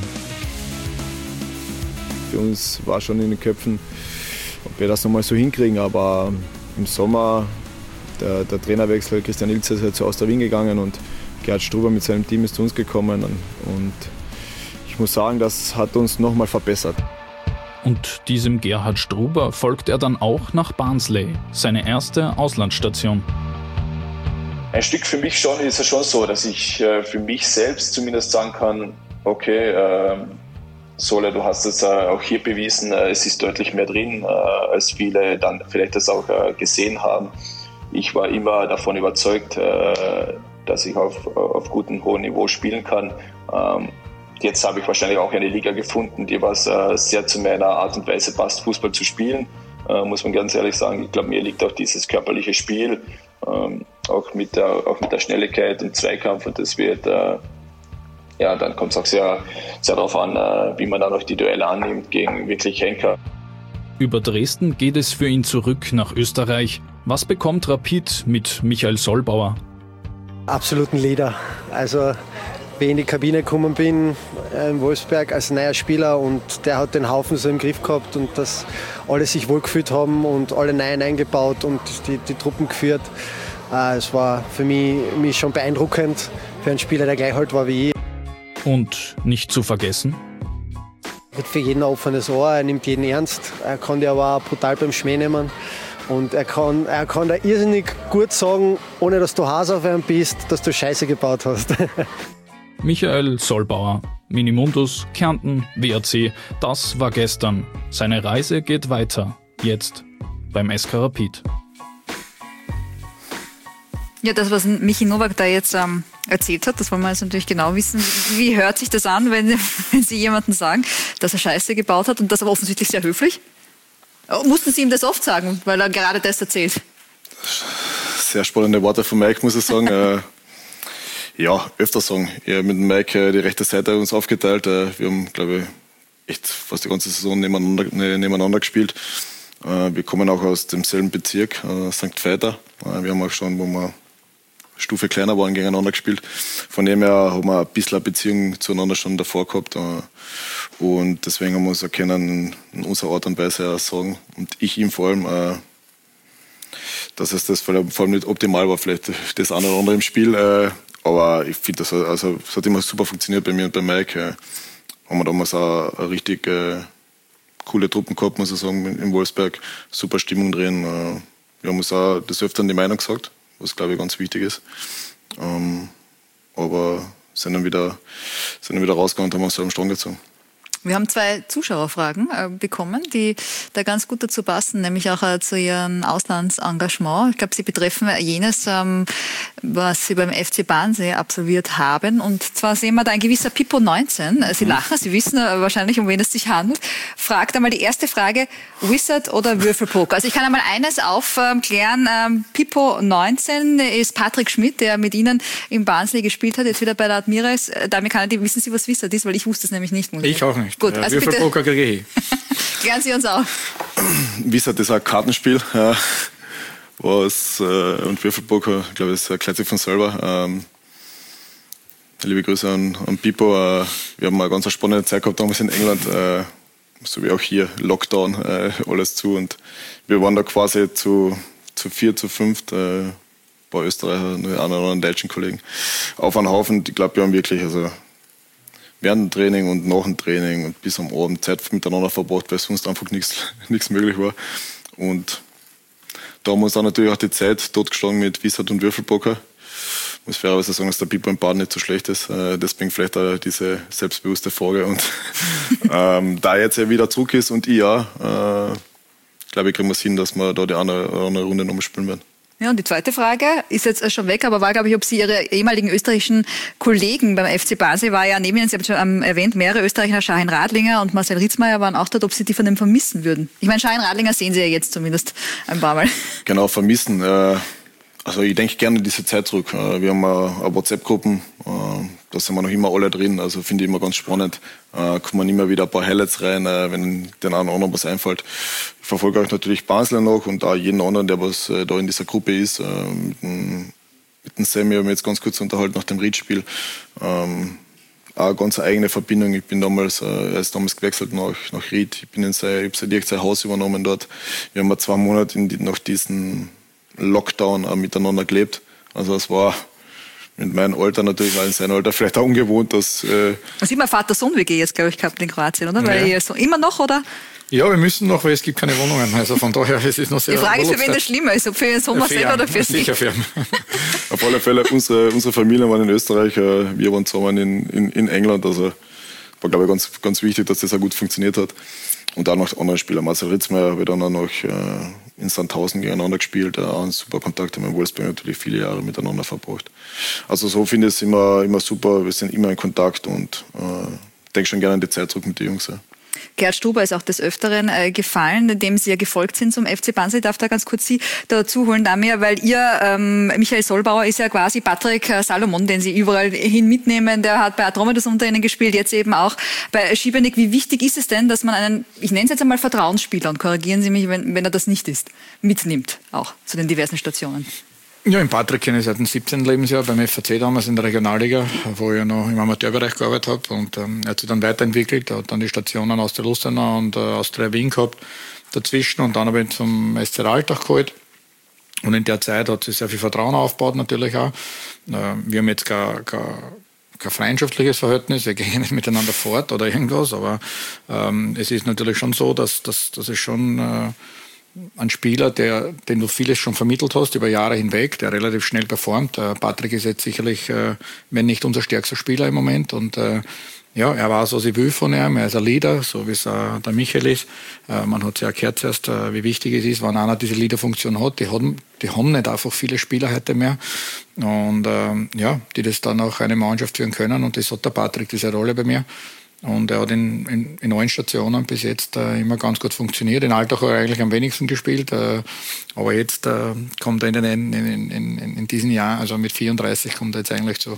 Für uns war schon in den Köpfen, ob wir das nochmal so hinkriegen, aber im Sommer der Trainerwechsel, Christian Ilze ist zu Austria Wien gegangen und Gerhard Struber mit seinem Team ist zu uns gekommen und ich muss sagen, das hat uns nochmal verbessert. Und diesem Gerhard Struber folgt er dann auch nach Barnsley, seine erste Auslandsstation. Ein Stück für mich schon ist es schon so, dass ich für mich selbst zumindest sagen kann, okay, Solle, du hast es auch hier bewiesen, es ist deutlich mehr drin, als viele dann vielleicht das auch gesehen haben. Ich war immer davon überzeugt, dass ich auf gutem, hohem Niveau spielen kann. Jetzt habe ich wahrscheinlich auch eine Liga gefunden, die was sehr zu meiner Art und Weise passt, Fußball zu spielen. Muss man ganz ehrlich sagen. Ich glaube, mir liegt auch dieses körperliche Spiel, auch mit der Schnelligkeit im Zweikampf. Und das wird, dann kommt es auch sehr, sehr darauf an, wie man dann auch die Duelle annimmt gegen wirklich Henker. Über Dresden geht es für ihn zurück nach Österreich. Was bekommt Rapid mit Michael Sollbauer? Absoluten Leader. Also wie ich in die Kabine gekommen bin in Wolfsberg als neuer Spieler und der hat den Haufen so im Griff gehabt und dass alle sich wohlgefühlt haben und alle Neuen eingebaut und die Truppen geführt. Es war für mich schon beeindruckend für einen Spieler, der gleich alt war wie ich. Und nicht zu vergessen? Er hat für jeden ein offenes Ohr, er nimmt jeden ernst, er kann dir aber auch brutal beim Schmäh nehmen. Und er kann da irrsinnig gut sagen, ohne dass du Has auf einem bist, dass du Scheiße gebaut hast. Michael Sollbauer, Minimundus, Kärnten, WAC, das war gestern. Seine Reise geht weiter, jetzt beim SK Rapid. Ja, das, was Michi Nowak da jetzt erzählt hat, das wollen wir jetzt natürlich genau wissen. Wie hört sich das an, wenn Sie jemandem sagen, dass er Scheiße gebaut hat und das aber offensichtlich sehr höflich? Mussten Sie ihm das oft sagen, weil er gerade das erzählt? Sehr spannende Worte von Mike, muss ich sagen. Ja, öfter sagen. Ja, mit dem Mike die rechte Seite uns aufgeteilt. Wir haben, glaube ich, echt fast die ganze Saison nebeneinander gespielt. Wir kommen auch aus demselben Bezirk, St. Veiter. Wir haben auch schon, wo wir Stufe kleiner waren, gegeneinander gespielt. Von dem her haben wir ein bisschen eine Beziehung zueinander schon davor gehabt. Und deswegen haben wir uns erkennen, in unserer Art und Weise auch sagen. Und ich ihm vor allem, dass es das vor allem nicht optimal war, vielleicht das eine oder andere im Spiel. Aber ich finde, es hat immer super funktioniert bei mir und bei Mike. Haben wir damals auch eine richtig coole Truppen gehabt, muss ich sagen, in Wolfsberg. Super Stimmung drin. Wir haben uns auch des Öfteren die Meinung gesagt, was, glaube ich, ganz wichtig ist. Aber sind dann wieder rausgegangen und haben uns so am Strang gezogen. Wir haben 2 Zuschauerfragen bekommen, die da ganz gut dazu passen, nämlich auch zu Ihrem Auslandsengagement. Ich glaube, sie betreffen jenes, was Sie beim FC Barnsee absolviert haben. Und zwar sehen wir da ein gewisser Pippo 19. Sie lachen, Sie wissen wahrscheinlich, um wen es sich handelt. Fragt einmal die erste Frage, Wizard oder Würfelpoker? Also ich kann einmal eines aufklären. Pippo 19 ist Patrick Schmidt, der mit Ihnen im Barnsley gespielt hat, jetzt wieder bei der Admires. Wissen Sie, was Wizard ist? Weil ich wusste es nämlich nicht. Ich auch nicht. Gut, also Würfelpoker kriege ich. Klären Sie uns auf. Wizard ist ein Kartenspiel. Und Würfelpoker, ich glaube, das erklärt sich von selber. Liebe Grüße an Pippo. Wir haben eine ganz spannende Zeit gehabt damals in England. So wie auch hier, Lockdown, alles zu. Und wir waren da quasi zu 4, zu 5, ein paar Österreicher und einen oder anderen deutschen Kollegen auf einen Haufen. Ich glaube, wir haben wirklich während dem Training und nach dem Training und bis am Abend Zeit miteinander verbracht, weil sonst einfach nichts möglich war. Und da haben wir uns dann natürlich auch die Zeit totgeschlagen mit Wizard und Würfelpoker. Ich muss fairerweise sagen, dass der Pippo im Baden nicht so schlecht ist. Deswegen vielleicht auch diese selbstbewusste Frage. Und da jetzt ja wieder zurück ist und ich auch, glaube ich, kriegen wir es hin, dass wir da die eine Runde nochmal spielen werden. Ja, und die zweite Frage ist jetzt schon weg, aber war, glaube ich, ob Sie Ihre ehemaligen österreichischen Kollegen beim FC Basel, war ja neben Ihnen, Sie haben schon erwähnt, mehrere Österreicher, Shahin Radlinger und Marcel Ritzmeier waren auch dort, ob Sie die von dem vermissen würden. Ich meine, Shahin Radlinger sehen Sie ja jetzt zumindest ein paar Mal. Genau, vermissen. Also ich denke gerne diese Zeit zurück. Wir haben eine WhatsApp-Gruppen, da sind wir noch immer alle drin, also finde ich immer ganz spannend. Kommen immer wieder ein paar Highlights rein, wenn den einen oder anderen was einfällt. Ich verfolge auch natürlich Basler noch und auch jeden anderen, der was da in dieser Gruppe ist. Mit dem Sammy haben wir jetzt ganz kurz unterhalten nach dem Ried-Spiel. Auch eine ganz eigene Verbindung. Ich bin damals, er ist damals gewechselt nach Ried. Ich habe direkt sein Haus übernommen dort. Wir haben 2 Monate nach diesem Lockdown miteinander gelebt. Also es war mit meinem Alter natürlich, weil in seinem Alter vielleicht auch ungewohnt, dass... Was immer Vater-Sohn-WG jetzt, glaube ich, gehabt in Kroatien, oder? Weil ihr so immer noch, oder? Ja, wir müssen noch, weil es gibt keine Wohnungen. Also von daher ist es noch sehr... Die Frage ist, für wen das schlimmer ist, ob für Ihren Sohn Marcel oder für Sie. Sicher für ihn. Auf alle Fälle, unsere Familie waren in Österreich, wir waren zusammen in England. Also war, glaube ich, ganz, ganz wichtig, dass das auch gut funktioniert hat. Und auch noch andere Spieler. Marcel Ritzmeier habe ich dann auch noch in Sandhausen gegeneinander gespielt. Auch ein super Kontakt, haben wir in Wolfsburg natürlich viele Jahre miteinander verbracht. Also so finde ich es immer super. Wir sind immer in Kontakt und denke schon gerne an die Zeit zurück mit den Jungs. Ja. Gerd Stuber ist auch des Öfteren gefallen, dem Sie ja gefolgt sind zum FC Barnsley. Ich darf da ganz kurz Sie dazu holen, Damir, weil ihr, Michael Sollbauer, ist ja quasi Patrick Salomon, den Sie überall hin mitnehmen. Der hat bei Atromitos unter Ihnen gespielt, jetzt eben auch bei Šibenik. Wie wichtig ist es denn, dass man einen, ich nenne es jetzt einmal Vertrauensspieler, und korrigieren Sie mich, wenn er das nicht ist, mitnimmt, auch zu den diversen Stationen? Ja, den Patrick kenne ich seit dem 17. Lebensjahr beim FAC damals in der Regionalliga, wo ich noch im Amateurbereich gearbeitet habe. Und er hat sich dann weiterentwickelt. Er hat dann die Stationen aus der Lustenau und Austria Wien gehabt dazwischen. Und dann habe ich ihn zum SC Altach geholt. Und in der Zeit hat sich sehr viel Vertrauen aufgebaut natürlich auch. Wir haben jetzt kein freundschaftliches Verhältnis, wir gehen nicht miteinander fort oder irgendwas. Aber es ist natürlich schon so, dass es schon... ein Spieler, den du vieles schon vermittelt hast über Jahre hinweg, der relativ schnell performt. Patrick ist jetzt sicherlich, wenn nicht unser stärkster Spieler im Moment. Und ja, er weiß, was ich will von ihm. Er ist ein Leader, so wie es der Michael ist. Man hat ja gehört zuerst, wie wichtig es ist, wenn einer diese Leaderfunktion hat. Die haben nicht einfach viele Spieler heute mehr. Und ja, die das dann auch eine Mannschaft führen können. Und das hat der Patrick, diese Rolle bei mir. Und er hat in allen Stationen bis jetzt immer ganz gut funktioniert. In Altach hat er eigentlich am wenigsten gespielt. Aber jetzt kommt er in diesem Jahr, also mit 34, kommt er jetzt eigentlich zu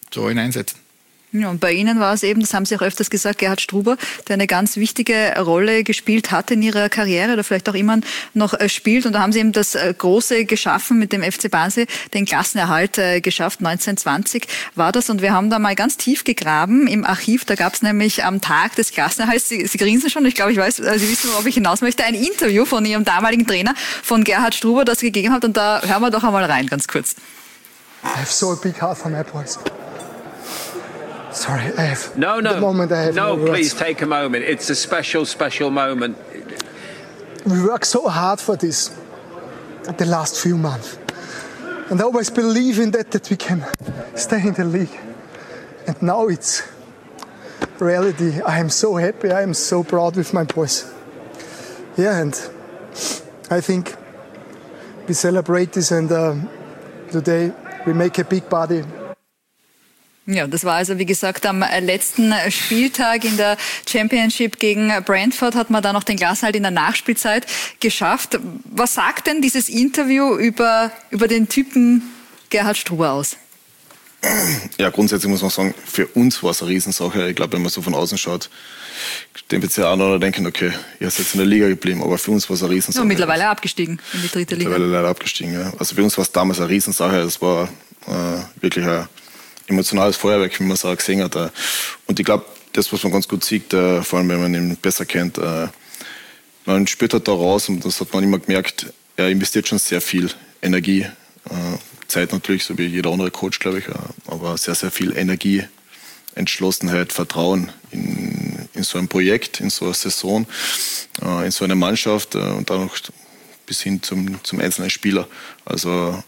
so ihn einsetzen. Ja, und bei Ihnen war es eben, das haben Sie auch öfters gesagt, Gerhard Struber, der eine ganz wichtige Rolle gespielt hat in Ihrer Karriere oder vielleicht auch immer noch spielt. Und da haben Sie eben das Große geschaffen mit dem FC Basel, den Klassenerhalt geschafft. 1920 war das. Und wir haben da mal ganz tief gegraben im Archiv. Da gab es nämlich am Tag des Klassenerhalts, Sie grinsen schon, ich glaube, ich weiß, Sie wissen, worauf ich hinaus möchte, ein Interview von Ihrem damaligen Trainer, von Gerhard Struber, das Sie gegeben hat. Und da hören wir doch einmal rein, ganz kurz. I have so a big heart for my boys. Sorry, I have. No. The moment I have no, no please take a moment. It's a special, special moment. We worked so hard for this the last few months. And I always believe in that we can stay in the league. And now it's reality. I am so happy. I am so proud with my boys. Yeah, and I think we celebrate this and today we make a big party. Ja, das war also, wie gesagt, am letzten Spieltag in der Championship gegen Brentford hat man da noch den Klassenerhalt in der Nachspielzeit geschafft. Was sagt denn dieses Interview über den Typen Gerhard Struber aus? Ja, grundsätzlich muss man sagen, für uns war es eine Riesensache. Ich glaube, wenn man so von außen schaut, dem wird ja auch noch denken, okay, ihr seid in der Liga geblieben, aber für uns war es eine Riesensache. Ja, mittlerweile abgestiegen in die dritte Liga. Mittlerweile leider abgestiegen, ja. Also für uns war es damals eine Riesensache. Es war wirklich ein emotionales Feuerwerk, wie man es auch gesehen hat. Und ich glaube, das, was man ganz gut sieht, vor allem wenn man ihn besser kennt, man spürt halt da raus und das hat man immer gemerkt, er investiert schon sehr viel Energie, Zeit natürlich, so wie jeder andere Coach, glaube ich, aber sehr, sehr viel Energie, Entschlossenheit, Vertrauen in so ein Projekt, in so eine Saison, in so eine Mannschaft und dann noch bis hin zum einzelnen Spieler. Also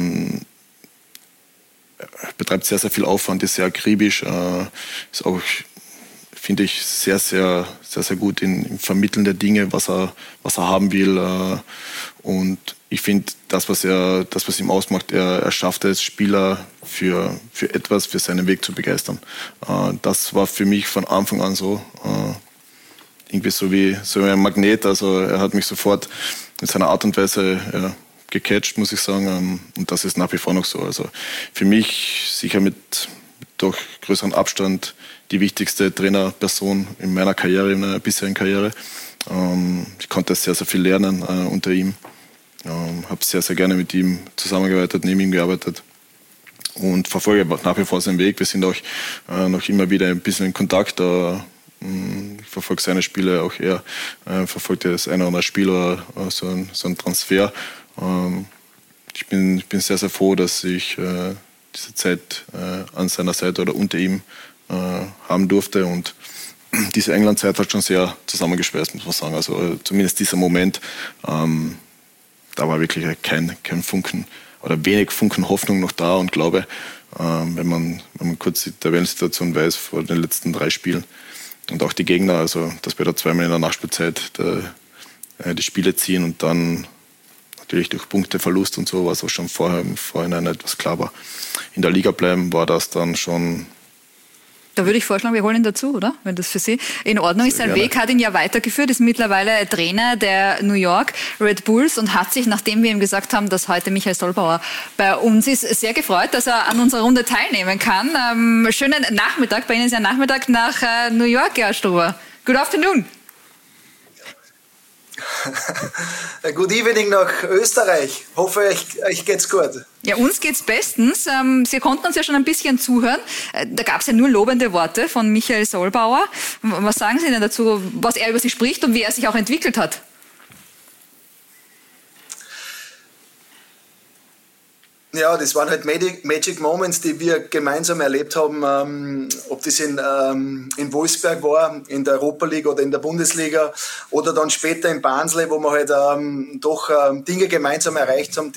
betreibt sehr, sehr viel Aufwand, ist sehr akribisch, ist auch, finde ich, sehr, sehr, sehr, sehr gut im Vermitteln der Dinge, was er haben will. Und ich finde, das, was ihm ausmacht, er schafft es, Spieler für etwas, für seinen Weg zu begeistern. Das war für mich von Anfang an so. Irgendwie so wie ein Magnet. Also er hat mich sofort in seiner Art und Weise gecatcht, muss ich sagen. Und das ist nach wie vor noch so. Also für mich sicher mit durch größeren Abstand die wichtigste Trainerperson in meiner Karriere, in meiner bisherigen Karriere. Ich konnte sehr, sehr viel lernen unter ihm. Habe sehr, sehr gerne mit ihm zusammengearbeitet, neben ihm gearbeitet und verfolge nach wie vor seinen Weg. Wir sind auch noch immer wieder ein bisschen in Kontakt. Ich verfolge seine Spiele auch eher, verfolgt das eine oder andere Spiel oder so ein Transfer. Ich bin sehr, sehr froh, dass ich diese Zeit an seiner Seite oder unter ihm haben durfte und diese England-Zeit hat schon sehr zusammengeschweißt, muss man sagen. Also zumindest dieser Moment, da war wirklich kein Funken oder wenig Funken Hoffnung noch da und Glaube, wenn man kurz die Tabellensituation weiß vor den letzten 3 Spielen und auch die Gegner, also dass wir da zweimal in der Nachspielzeit die Spiele ziehen und dann natürlich durch Punkteverlust und so, was auch schon im Vorhinein etwas klar war. In der Liga bleiben war das dann schon. Da würde ich vorschlagen, wir holen ihn dazu, oder? Wenn das für Sie in Ordnung ist. Sein Weg hat ihn ja weitergeführt, ist mittlerweile Trainer der New York Red Bulls und hat sich, nachdem wir ihm gesagt haben, dass heute Michael Sollbauer bei uns ist, sehr gefreut, dass er an unserer Runde teilnehmen kann. Schönen Nachmittag, bei Ihnen ist ja Nachmittag nach New York, Gerhard Struber. Good afternoon. Good evening nach Österreich. Hoffe, euch geht's gut. Ja, uns geht's bestens. Sie konnten uns ja schon ein bisschen zuhören. Da gab es ja nur lobende Worte von Michael Sollbauer. Was sagen Sie denn dazu, was er über Sie spricht und wie er sich auch entwickelt hat? Ja, das waren halt Magic Moments, die wir gemeinsam erlebt haben, ob das in Wolfsberg war, in der Europa League oder in der Bundesliga oder dann später in Barnsley, wo wir halt doch Dinge gemeinsam erreicht haben,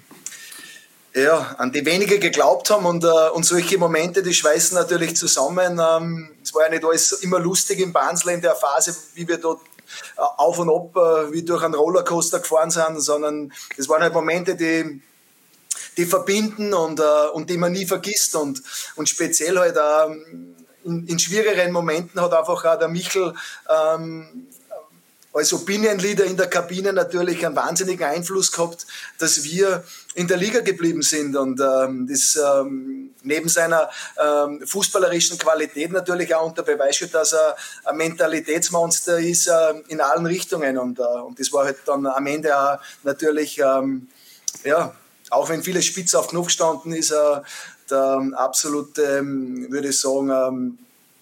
an die wenige geglaubt haben und solche Momente, die schweißen natürlich zusammen. Es war ja nicht alles immer lustig in Barnsley in der Phase, wie wir dort auf und ab wie durch einen Rollercoaster gefahren sind, sondern es waren halt Momente, die verbinden und die man nie vergisst und speziell halt in schwierigeren Momenten hat einfach auch der Michel als Opinion Leader in der Kabine natürlich einen wahnsinnigen Einfluss gehabt, dass wir in der Liga geblieben sind und das neben seiner fußballerischen Qualität natürlich auch unter Beweis steht, dass er ein Mentalitätsmonster ist in allen Richtungen und das war halt dann am Ende auch natürlich, auch wenn vieles spitz auf Knopf gestanden ist, der absolute, würde ich sagen,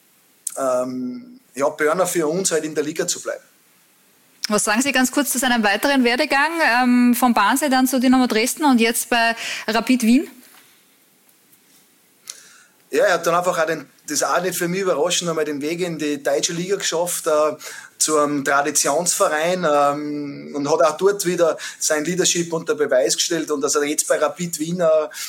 Burner für uns, halt in der Liga zu bleiben. Was sagen Sie ganz kurz zu seinem weiteren Werdegang vom Barnsley dann zu Dynamo Dresden und jetzt bei Rapid Wien? Ja, er hat dann einfach auch das ist auch nicht für mich überraschend, einmal den Weg in die deutsche Liga geschafft, zu einem Traditionsverein und hat auch dort wieder sein Leadership unter Beweis gestellt und dass er jetzt bei Rapid Wien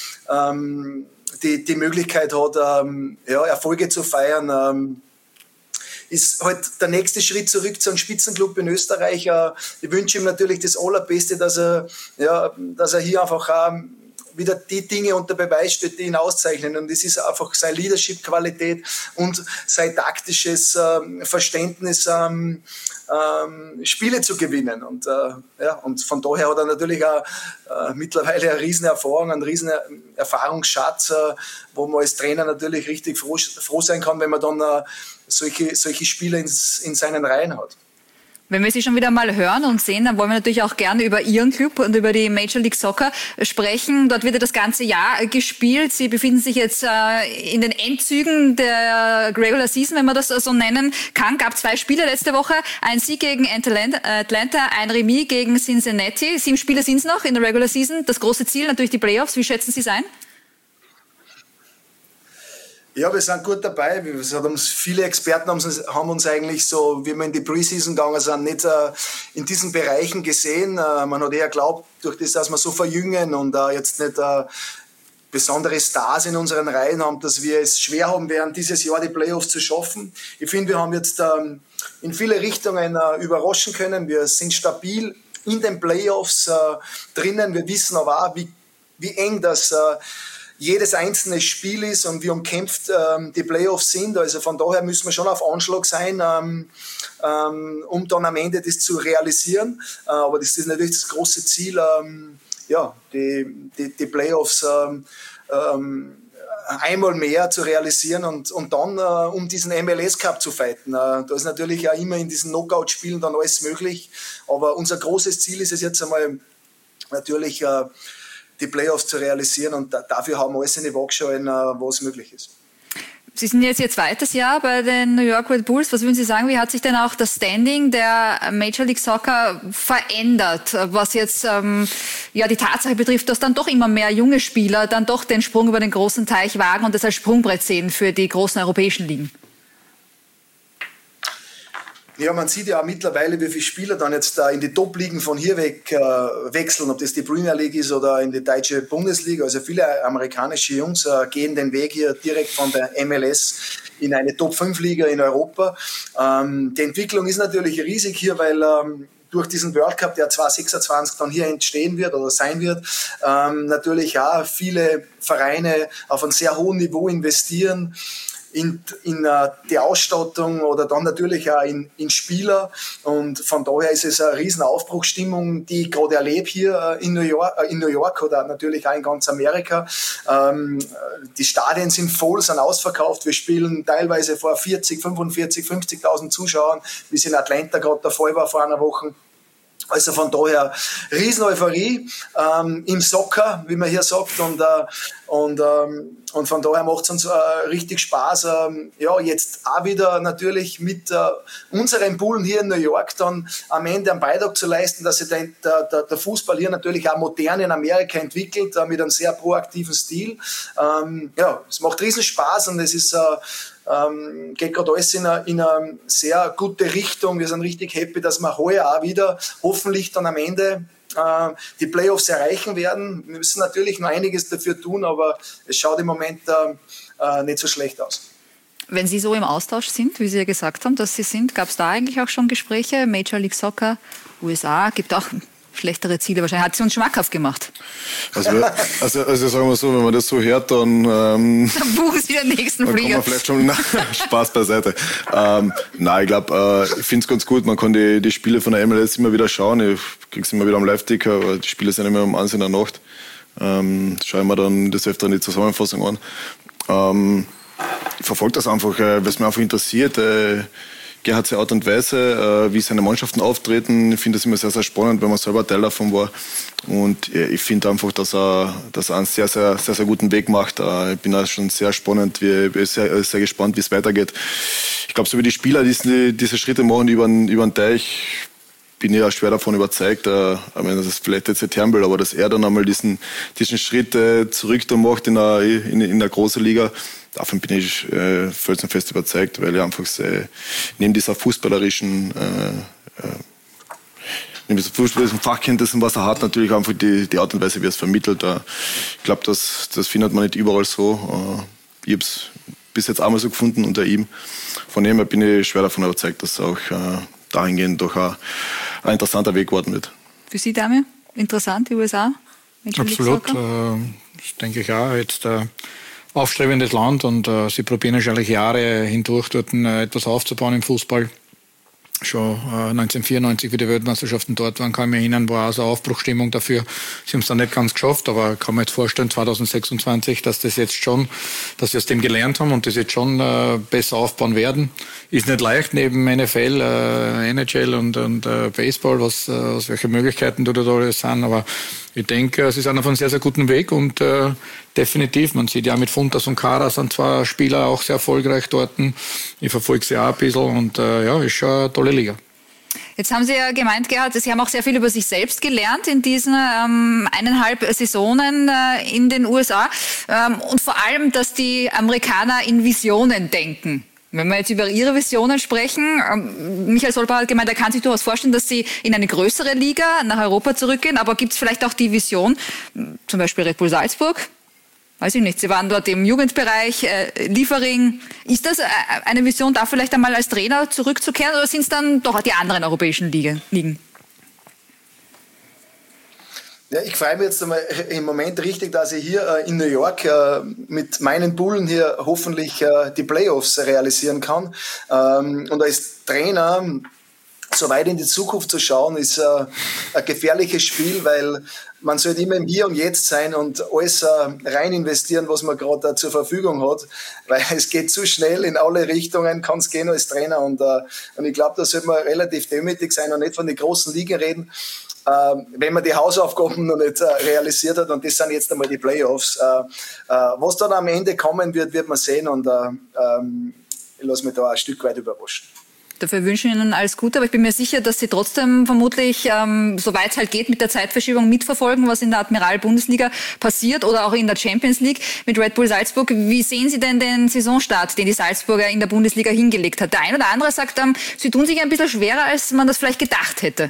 die Möglichkeit hat, Erfolge zu feiern, ist halt der nächste Schritt zurück zu einem Spitzenclub in Österreich. Ich wünsche ihm natürlich das Allerbeste, dass er hier einfach wieder die Dinge unter Beweis stellt, die ihn auszeichnen. Und das ist einfach seine Leadership-Qualität und sein taktisches Verständnis, Spiele zu gewinnen. Und von daher hat er natürlich auch mittlerweile eine riesen Erfahrung, einen riesen Erfahrungsschatz, wo man als Trainer natürlich richtig froh sein kann, wenn man dann solche Spieler in seinen Reihen hat. Wenn wir Sie schon wieder mal hören und sehen, dann wollen wir natürlich auch gerne über Ihren Club und über die Major League Soccer sprechen. Dort wird ja das ganze Jahr gespielt. Sie befinden sich jetzt in den Endzügen der Regular Season, wenn man das so nennen kann. Gab 2 Spiele letzte Woche. Ein Sieg gegen Atlanta, ein Remis gegen Cincinnati. 7 Spiele sind es noch in der Regular Season. Das große Ziel natürlich die Playoffs. Wie schätzen Sie es ein? Ja, wir sind gut dabei. Viele Experten haben uns eigentlich so, wie wir in die Preseason gegangen sind, nicht in diesen Bereichen gesehen. Man hat eher geglaubt, durch das, dass wir so verjüngen und jetzt nicht besondere Stars in unseren Reihen haben, dass wir es schwer haben werden, dieses Jahr die Playoffs zu schaffen. Ich finde, wir haben jetzt in viele Richtungen überraschen können. Wir sind stabil in den Playoffs drinnen. Wir wissen aber auch, wie eng das jedes einzelne Spiel ist und wie umkämpft die Playoffs sind. Also von daher müssen wir schon auf Anschlag sein, um dann am Ende das zu realisieren. Aber das ist natürlich das große Ziel, die Playoffs einmal mehr zu realisieren und dann um diesen MLS Cup zu fighten. Da ist natürlich auch immer in diesen Knockout-Spielen dann alles möglich. Aber unser großes Ziel ist es jetzt einmal natürlich, die Playoffs zu realisieren und dafür haben wir alles in die Waagschalen, was möglich ist. Sie sind jetzt Ihr zweites Jahr bei den New York Red Bulls. Was würden Sie sagen, wie hat sich denn auch das Standing der Major League Soccer verändert, was jetzt die Tatsache betrifft, dass dann doch immer mehr junge Spieler dann doch den Sprung über den großen Teich wagen und das als Sprungbrett sehen für die großen europäischen Ligen? Ja, man sieht ja auch mittlerweile, wie viele Spieler dann jetzt in die Top-Ligen von hier weg wechseln, ob das die Premier League ist oder in die deutsche Bundesliga. Also viele amerikanische Jungs gehen den Weg hier direkt von der MLS in eine Top-5-Liga in Europa. Die Entwicklung ist natürlich riesig hier, weil durch diesen World Cup, der 2026 dann hier entstehen wird oder sein wird, natürlich auch viele Vereine auf einem sehr hohen Niveau investieren in die Ausstattung oder dann natürlich auch in Spieler. Und von daher ist es eine riesen Aufbruchsstimmung, die ich gerade erlebe hier in New York oder natürlich auch in ganz Amerika. Die Stadien sind voll, sind ausverkauft. Wir spielen teilweise vor 40, 45, 50.000 Zuschauern, wie es in Atlanta gerade der Fall war vor einer Woche. Also von daher riesen Euphorie im Soccer, wie man hier sagt, und von daher macht es uns richtig Spaß. Jetzt auch wieder natürlich mit unseren Bullen hier in New York dann am Ende einen Beitrag zu leisten, dass sich der Fußball hier natürlich auch modern in Amerika entwickelt, mit einem sehr proaktiven Stil. Es macht riesen Spaß und es ist geht gerade alles in eine sehr gute Richtung. Wir sind richtig happy, dass wir heuer auch wieder hoffentlich dann am Ende die Playoffs erreichen werden. Wir müssen natürlich noch einiges dafür tun, aber es schaut im Moment nicht so schlecht aus. Wenn Sie so im Austausch sind, wie Sie ja gesagt haben, dass Sie sind, gab es da eigentlich auch schon Gespräche? Major League Soccer, USA, gibt auch schlechtere Ziele wahrscheinlich. Hat sie uns schmackhaft gemacht? Also sagen wir so, wenn man das so hört, dann dann buchen Sie den nächsten Flieger. Kann man vielleicht schon Spaß beiseite. Ich glaube, ich finde es ganz gut. Man kann die Spiele von der MLS immer wieder schauen. Ich kriege es immer wieder am Live-Ticker, aber die Spiele sind immer um 1 in der Nacht. Schaue ich mir dann das öfter die Zusammenfassung an. Ich verfolge das einfach, weil es mich einfach interessiert. Gerhard's Art und Weise, wie seine Mannschaften auftreten, ich finde das immer sehr, sehr spannend, wenn man selber Teil davon war. Und ich finde einfach, dass er einen sehr, sehr, sehr, sehr guten Weg macht. Ich bin auch schon sehr spannend, sehr, sehr gespannt, wie es weitergeht. Ich glaube, so wie die Spieler diese Schritte machen über den Teich, bin ich auch schwer davon überzeugt. Ich meine, das ist vielleicht jetzt ein Turnbull, aber dass er dann einmal diesen Schritt zurück da macht in der großen Liga, davon bin ich felsenfest überzeugt, weil ich einfach neben dieser fußballerischen Fachkenntnissen, was er hat, natürlich einfach die Art und Weise, wie er es vermittelt. Ich glaube, das findet man nicht überall so. Ich habe es bis jetzt einmal so gefunden unter ihm. Von dem her bin ich schwer davon überzeugt, dass auch dahingehend doch ein interessanter Weg geworden wird. Für Sie, Damir? Interessant, die USA? Absolut. Ich denke auch, jetzt aufstrebendes Land und sie probieren wahrscheinlich Jahre hindurch dort etwas aufzubauen im Fußball. Schon 1994, wie die Weltmeisterschaften dort waren, kann ich mich erinnern, war auch so Aufbruchstimmung dafür. Sie haben es dann nicht ganz geschafft, aber kann man jetzt vorstellen, 2026, dass sie aus dem gelernt haben und das jetzt schon besser aufbauen werden. Ist nicht leicht neben NFL, NHL und Baseball, aus welche Möglichkeiten da alles sind, aber ich denke, sie sind auf einem sehr, sehr guten Weg und definitiv, man sieht ja mit Funtas und Kara sind zwei Spieler auch sehr erfolgreich dort. Ich verfolge sie auch ein bisschen und ist schon eine tolle Liga. Jetzt haben Sie ja gemeint, Gerhard, Sie haben auch sehr viel über sich selbst gelernt in diesen 1,5 Saisonen in den USA und vor allem, dass die Amerikaner in Visionen denken. Wenn wir jetzt über Ihre Visionen sprechen, Michael Solbauer hat gemeint, er kann sich durchaus vorstellen, dass Sie in eine größere Liga nach Europa zurückgehen, aber gibt es vielleicht auch die Vision, zum Beispiel Red Bull Salzburg? Weiß ich nicht, Sie waren dort im Jugendbereich, Liefering. Ist das eine Vision, da vielleicht einmal als Trainer zurückzukehren oder sind es dann doch die anderen europäischen Ligen? Ja, ich freue mich jetzt einmal im Moment richtig, dass ich hier in New York mit meinen Bullen hier hoffentlich die Playoffs realisieren kann. Und als Trainer so weit in die Zukunft zu schauen, ist ein gefährliches Spiel, weil man sollte immer im Hier und Jetzt sein und alles rein investieren, was man gerade zur Verfügung hat, weil es geht zu schnell in alle Richtungen, kann es gehen als Trainer und ich glaube, da sollte man relativ demütig sein und nicht von den großen Ligen reden, wenn man die Hausaufgaben noch nicht realisiert hat und das sind jetzt einmal die Playoffs. Was dann am Ende kommen wird man sehen und ich lasse mich da ein Stück weit überraschen. Dafür wünsche ich Ihnen alles Gute, aber ich bin mir sicher, dass Sie trotzdem vermutlich, soweit es halt geht, mit der Zeitverschiebung mitverfolgen, was in der Admiral-Bundesliga passiert oder auch in der Champions League mit Red Bull Salzburg. Wie sehen Sie denn den Saisonstart, den die Salzburger in der Bundesliga hingelegt hat? Der ein oder andere sagt, sie tun sich ein bisschen schwerer, als man das vielleicht gedacht hätte.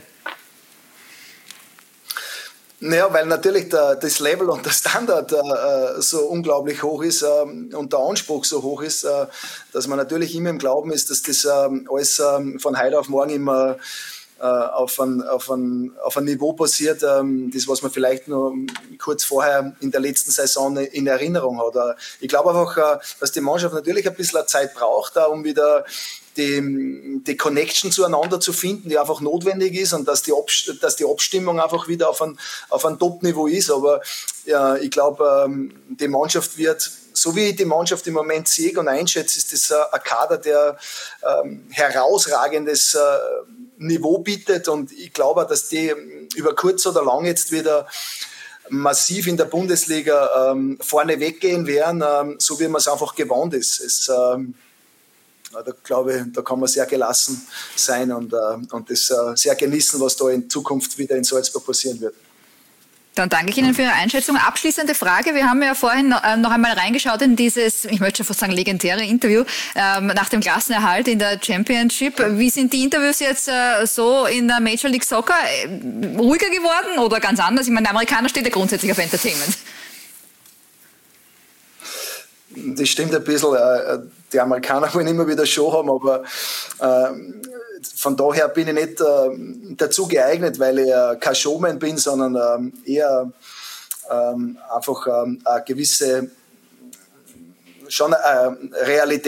Naja, weil natürlich das Level und der Standard so unglaublich hoch ist und der Anspruch so hoch ist, dass man natürlich immer im Glauben ist, dass das alles von heute auf morgen immer auf ein Niveau passiert, das, was man vielleicht noch kurz vorher in der letzten Saison in Erinnerung hat. Ich glaube einfach, dass die Mannschaft natürlich ein bisschen Zeit braucht, um wieder die Connection zueinander zu finden, die einfach notwendig ist und dass die Abstimmung einfach wieder auf ein Top-Niveau ist. Aber ja, ich glaube, die Mannschaft wird, so wie ich die Mannschaft im Moment sehe und einschätze, ist das ein Kader, der herausragendes Niveau bietet und ich glaube, dass die über kurz oder lang jetzt wieder massiv in der Bundesliga vorne weggehen werden, so wie man es einfach gewohnt ist. Da glaube ich, da kann man sehr gelassen sein und das sehr genießen, was da in Zukunft wieder in Salzburg passieren wird. Dann danke ich Ihnen für Ihre Einschätzung. Abschließende Frage. Wir haben ja vorhin noch einmal reingeschaut in dieses, ich möchte schon fast sagen, legendäre Interview nach dem Klassenerhalt in der Championship. Wie sind die Interviews jetzt so in der Major League Soccer? Ruhiger geworden oder ganz anders? Ich meine, der Amerikaner steht ja grundsätzlich auf Entertainment. Das stimmt ein bisschen. Die Amerikaner wollen immer wieder Show haben, aber von daher bin ich nicht dazu geeignet, weil ich kein Showman bin, sondern eher einfach eine gewisse schon ein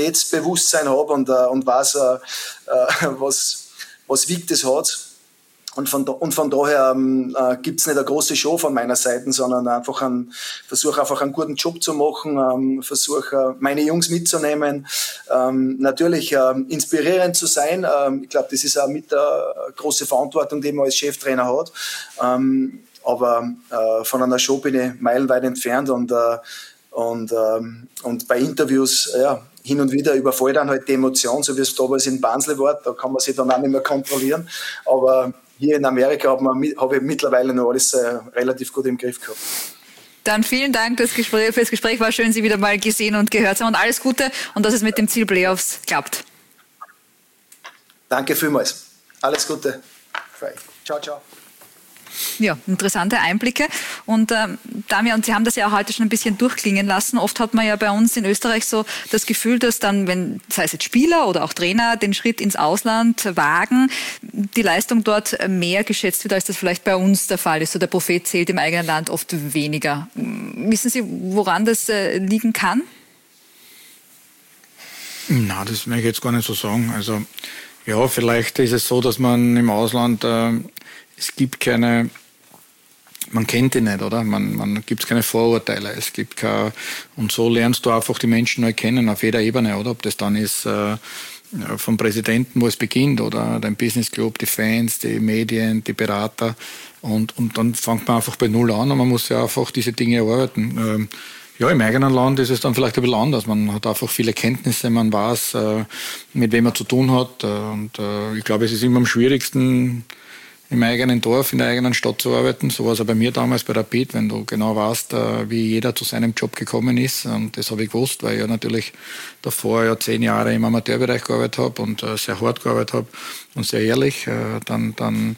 Realitätsbewusstsein habe und weiß, was wiegt es hat. Und von daher gibt's nicht eine große Show von meiner Seite, sondern versuche einfach einen guten Job zu machen, versuche meine Jungs mitzunehmen, natürlich inspirierend zu sein. Ich glaube, das ist auch mit der große Verantwortung, die man als Cheftrainer hat. Aber von einer Show bin ich meilenweit entfernt und bei Interviews, hin und wieder überfällt dann halt die Emotion, so wie es damals in Barnsley war, da kann man sich dann auch nicht mehr kontrollieren. Aber hier in Amerika habe ich mittlerweile noch alles relativ gut im Griff gehabt. Dann vielen Dank fürs Gespräch. War schön, Sie wieder mal gesehen und gehört zu haben. Und alles Gute und dass es mit dem Ziel Playoffs klappt. Danke vielmals. Alles Gute. Ciao, ciao. Ja, interessante Einblicke. Und Damian, Sie haben das ja auch heute schon ein bisschen durchklingen lassen. Oft hat man ja bei uns in Österreich so das Gefühl, dass dann, wenn, sei es jetzt Spieler oder auch Trainer, den Schritt ins Ausland wagen, die Leistung dort mehr geschätzt wird, als das vielleicht bei uns der Fall ist. So der Prophet zählt im eigenen Land oft weniger. Wissen Sie, woran das liegen kann? Na, das möchte ich jetzt gar nicht so sagen. Also, ja, vielleicht ist es so, dass man im Ausland es gibt keine, man kennt die nicht, oder? Man gibt keine Vorurteile, es gibt keine, und so lernst du einfach die Menschen neu kennen auf jeder Ebene, oder? Ob das dann ist vom Präsidenten, wo es beginnt, oder dein Business Club, die Fans, die Medien, die Berater, und dann fängt man einfach bei Null an und man muss ja einfach diese Dinge erarbeiten. Ja, im eigenen Land ist es dann vielleicht ein bisschen anders. Man hat einfach viele Kenntnisse, man weiß, mit wem man zu tun hat, und ich glaube, es ist immer am schwierigsten, im eigenen Dorf, in der eigenen Stadt zu arbeiten. So war es auch bei mir damals bei Rapid, wenn du genau weißt, wie jeder zu seinem Job gekommen ist. Und das habe ich gewusst, weil ich ja natürlich davor 10 Jahre im Amateurbereich gearbeitet habe und sehr hart gearbeitet habe und sehr ehrlich. Dann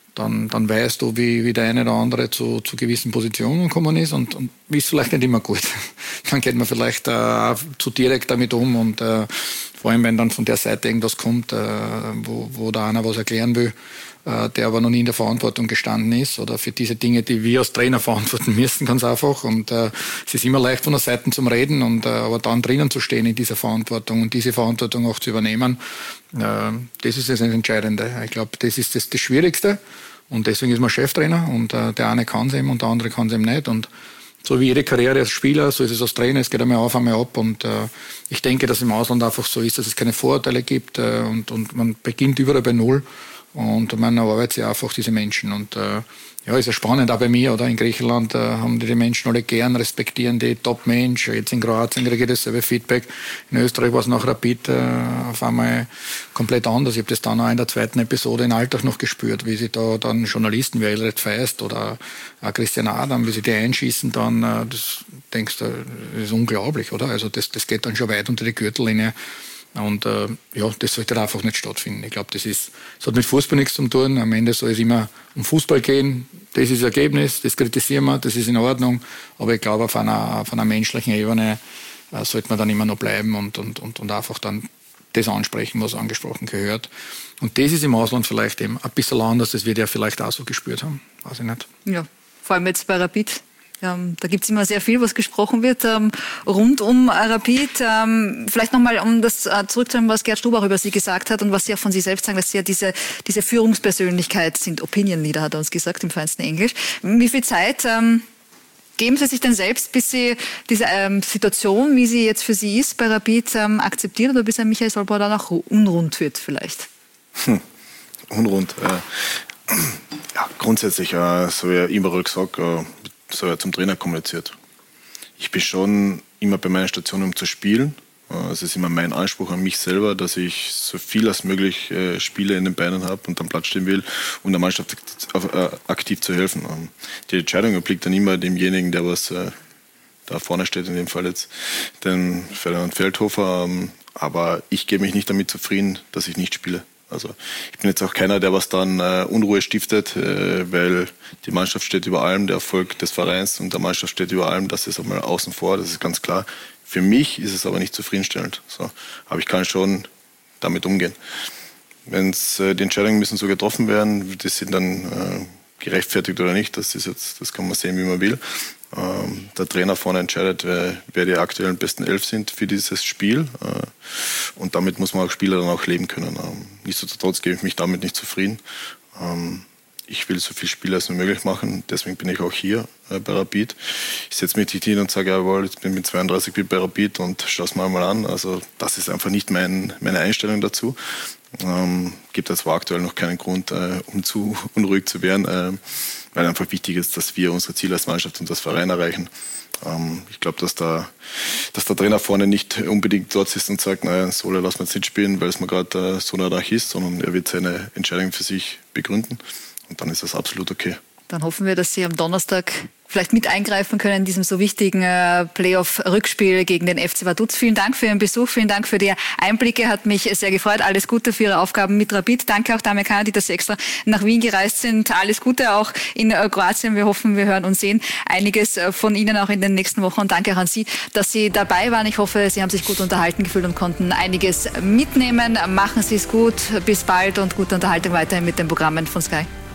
weißt du, wie der eine oder andere zu gewissen Positionen gekommen ist und ist vielleicht nicht immer gut. Dann geht man vielleicht auch zu direkt damit um und vor allem, wenn dann von der Seite irgendwas kommt, wo da einer was erklären will, der aber noch nie in der Verantwortung gestanden ist oder für diese Dinge, die wir als Trainer verantworten müssen, ganz einfach. Und es ist immer leicht von der Seite zum Reden, aber dann drinnen zu stehen in dieser Verantwortung und diese Verantwortung auch zu übernehmen, das ist das Entscheidende. Ich glaube, das ist das Schwierigste und deswegen ist man Cheftrainer und der eine kann es eben und der andere kann es eben nicht. Und so wie jede Karriere als Spieler, so ist es als Trainer, es geht einmal auf, einmal ab. Und ich denke, dass im Ausland einfach so ist, dass es keine Vorurteile gibt und man beginnt überall bei Null. Und man erarbeitet sich einfach diese Menschen. Und ist ja spannend, auch bei mir, oder? In Griechenland haben die Menschen alle gern, respektieren die, Top-Mensch. Jetzt in Kroatien kriege ich dasselbe Feedback. In Österreich war es nach Rapid auf einmal komplett anders. Ich habe das dann auch in der zweiten Episode in Alltag noch gespürt, wie sich da dann Journalisten wie Elred Feist oder auch Christian Adam, wie sie die einschießen, dann, das denkst du, das ist unglaublich, oder? Also das geht dann schon weit unter die Gürtellinie. Und das sollte einfach nicht stattfinden. Ich glaube, das hat mit Fußball nichts zu tun. Am Ende soll es immer um Fußball gehen. Das ist das Ergebnis, das kritisieren wir, das ist in Ordnung. Aber ich glaube, auf einer menschlichen Ebene sollte man dann immer noch bleiben und einfach dann das ansprechen, was angesprochen gehört. Und das ist im Ausland vielleicht eben ein bisschen anders, das wir ja vielleicht auch so gespürt haben. Weiß ich nicht. Ja, vor allem jetzt bei Rapid. Da gibt es immer sehr viel, was gesprochen wird rund um Rapid. Vielleicht nochmal, um das zurückzunehmen, was Gerd Stubach über Sie gesagt hat und was Sie auch von sich selbst sagen, dass Sie ja diese Führungspersönlichkeit sind. Opinion Leader, hat er uns gesagt, im feinsten Englisch. Wie viel Zeit geben Sie sich denn selbst, bis Sie diese Situation, wie sie jetzt für Sie ist, bei Rapid akzeptieren oder bis Herr Michael Sollbauer dann auch unrund wird vielleicht? Unrund. Ja, grundsätzlich, so wie immer gesagt, so zum Trainer kommuniziert. Ich bin schon immer bei meiner Station, um zu spielen. Es ist immer mein Anspruch an mich selber, dass ich so viel als möglich Spiele in den Beinen habe und am Platz stehen will, um der Mannschaft aktiv zu helfen. Die Entscheidung obliegt dann immer demjenigen, der was da vorne steht, in dem Fall jetzt den Ferdinand Feldhofer. Aber ich gebe mich nicht damit zufrieden, dass ich nicht spiele. Also ich bin jetzt auch keiner, der was dann Unruhe stiftet, weil die Mannschaft steht über allem, der Erfolg des Vereins und der Mannschaft steht über allem, das ist einmal außen vor, das ist ganz klar. Für mich ist es aber nicht zufriedenstellend. So. Aber ich kann schon damit umgehen. Wenn die Entscheidungen müssen so getroffen werden, die sind dann gerechtfertigt oder nicht, das kann man sehen, wie man will. Der Trainer vorne entscheidet, wer die aktuellen besten 11 sind für dieses Spiel. Und damit muss man als Spieler dann auch leben können. Nichtsdestotrotz gebe ich mich damit nicht zufrieden. ich will so viele Spiele als möglich machen, deswegen bin ich auch hier bei Rapid. Ich setze mich nicht hin und sage, jawohl, jetzt bin ich mit 32 bei Rapid und schau es mal an. Also das ist einfach nicht meine Einstellung dazu. Gibt es zwar aktuell noch keinen Grund, um zu unruhig zu werden, weil einfach wichtig ist, dass wir unsere Ziele als Mannschaft und als Verein erreichen. Ich glaube, dass der Trainer vorne nicht unbedingt dort ist und sagt, naja, Sole lassen wir jetzt nicht spielen, weil es mir gerade so nach ist, sondern er wird seine Entscheidung für sich begründen und dann ist das absolut okay. Dann hoffen wir, dass Sie am Donnerstag vielleicht mit eingreifen können in diesem so wichtigen Playoff-Rückspiel gegen den FC Vaduz. Vielen Dank für Ihren Besuch, vielen Dank für die Einblicke, hat mich sehr gefreut. Alles Gute für Ihre Aufgaben mit Rapid. Danke auch Damir Kanaty, dass Sie extra nach Wien gereist sind. Alles Gute auch in Kroatien. Wir hoffen, wir hören und sehen einiges von Ihnen auch in den nächsten Wochen. Und danke auch an Sie, dass Sie dabei waren. Ich hoffe, Sie haben sich gut unterhalten gefühlt und konnten einiges mitnehmen. Machen Sie es gut. Bis bald und gute Unterhaltung weiterhin mit den Programmen von Sky.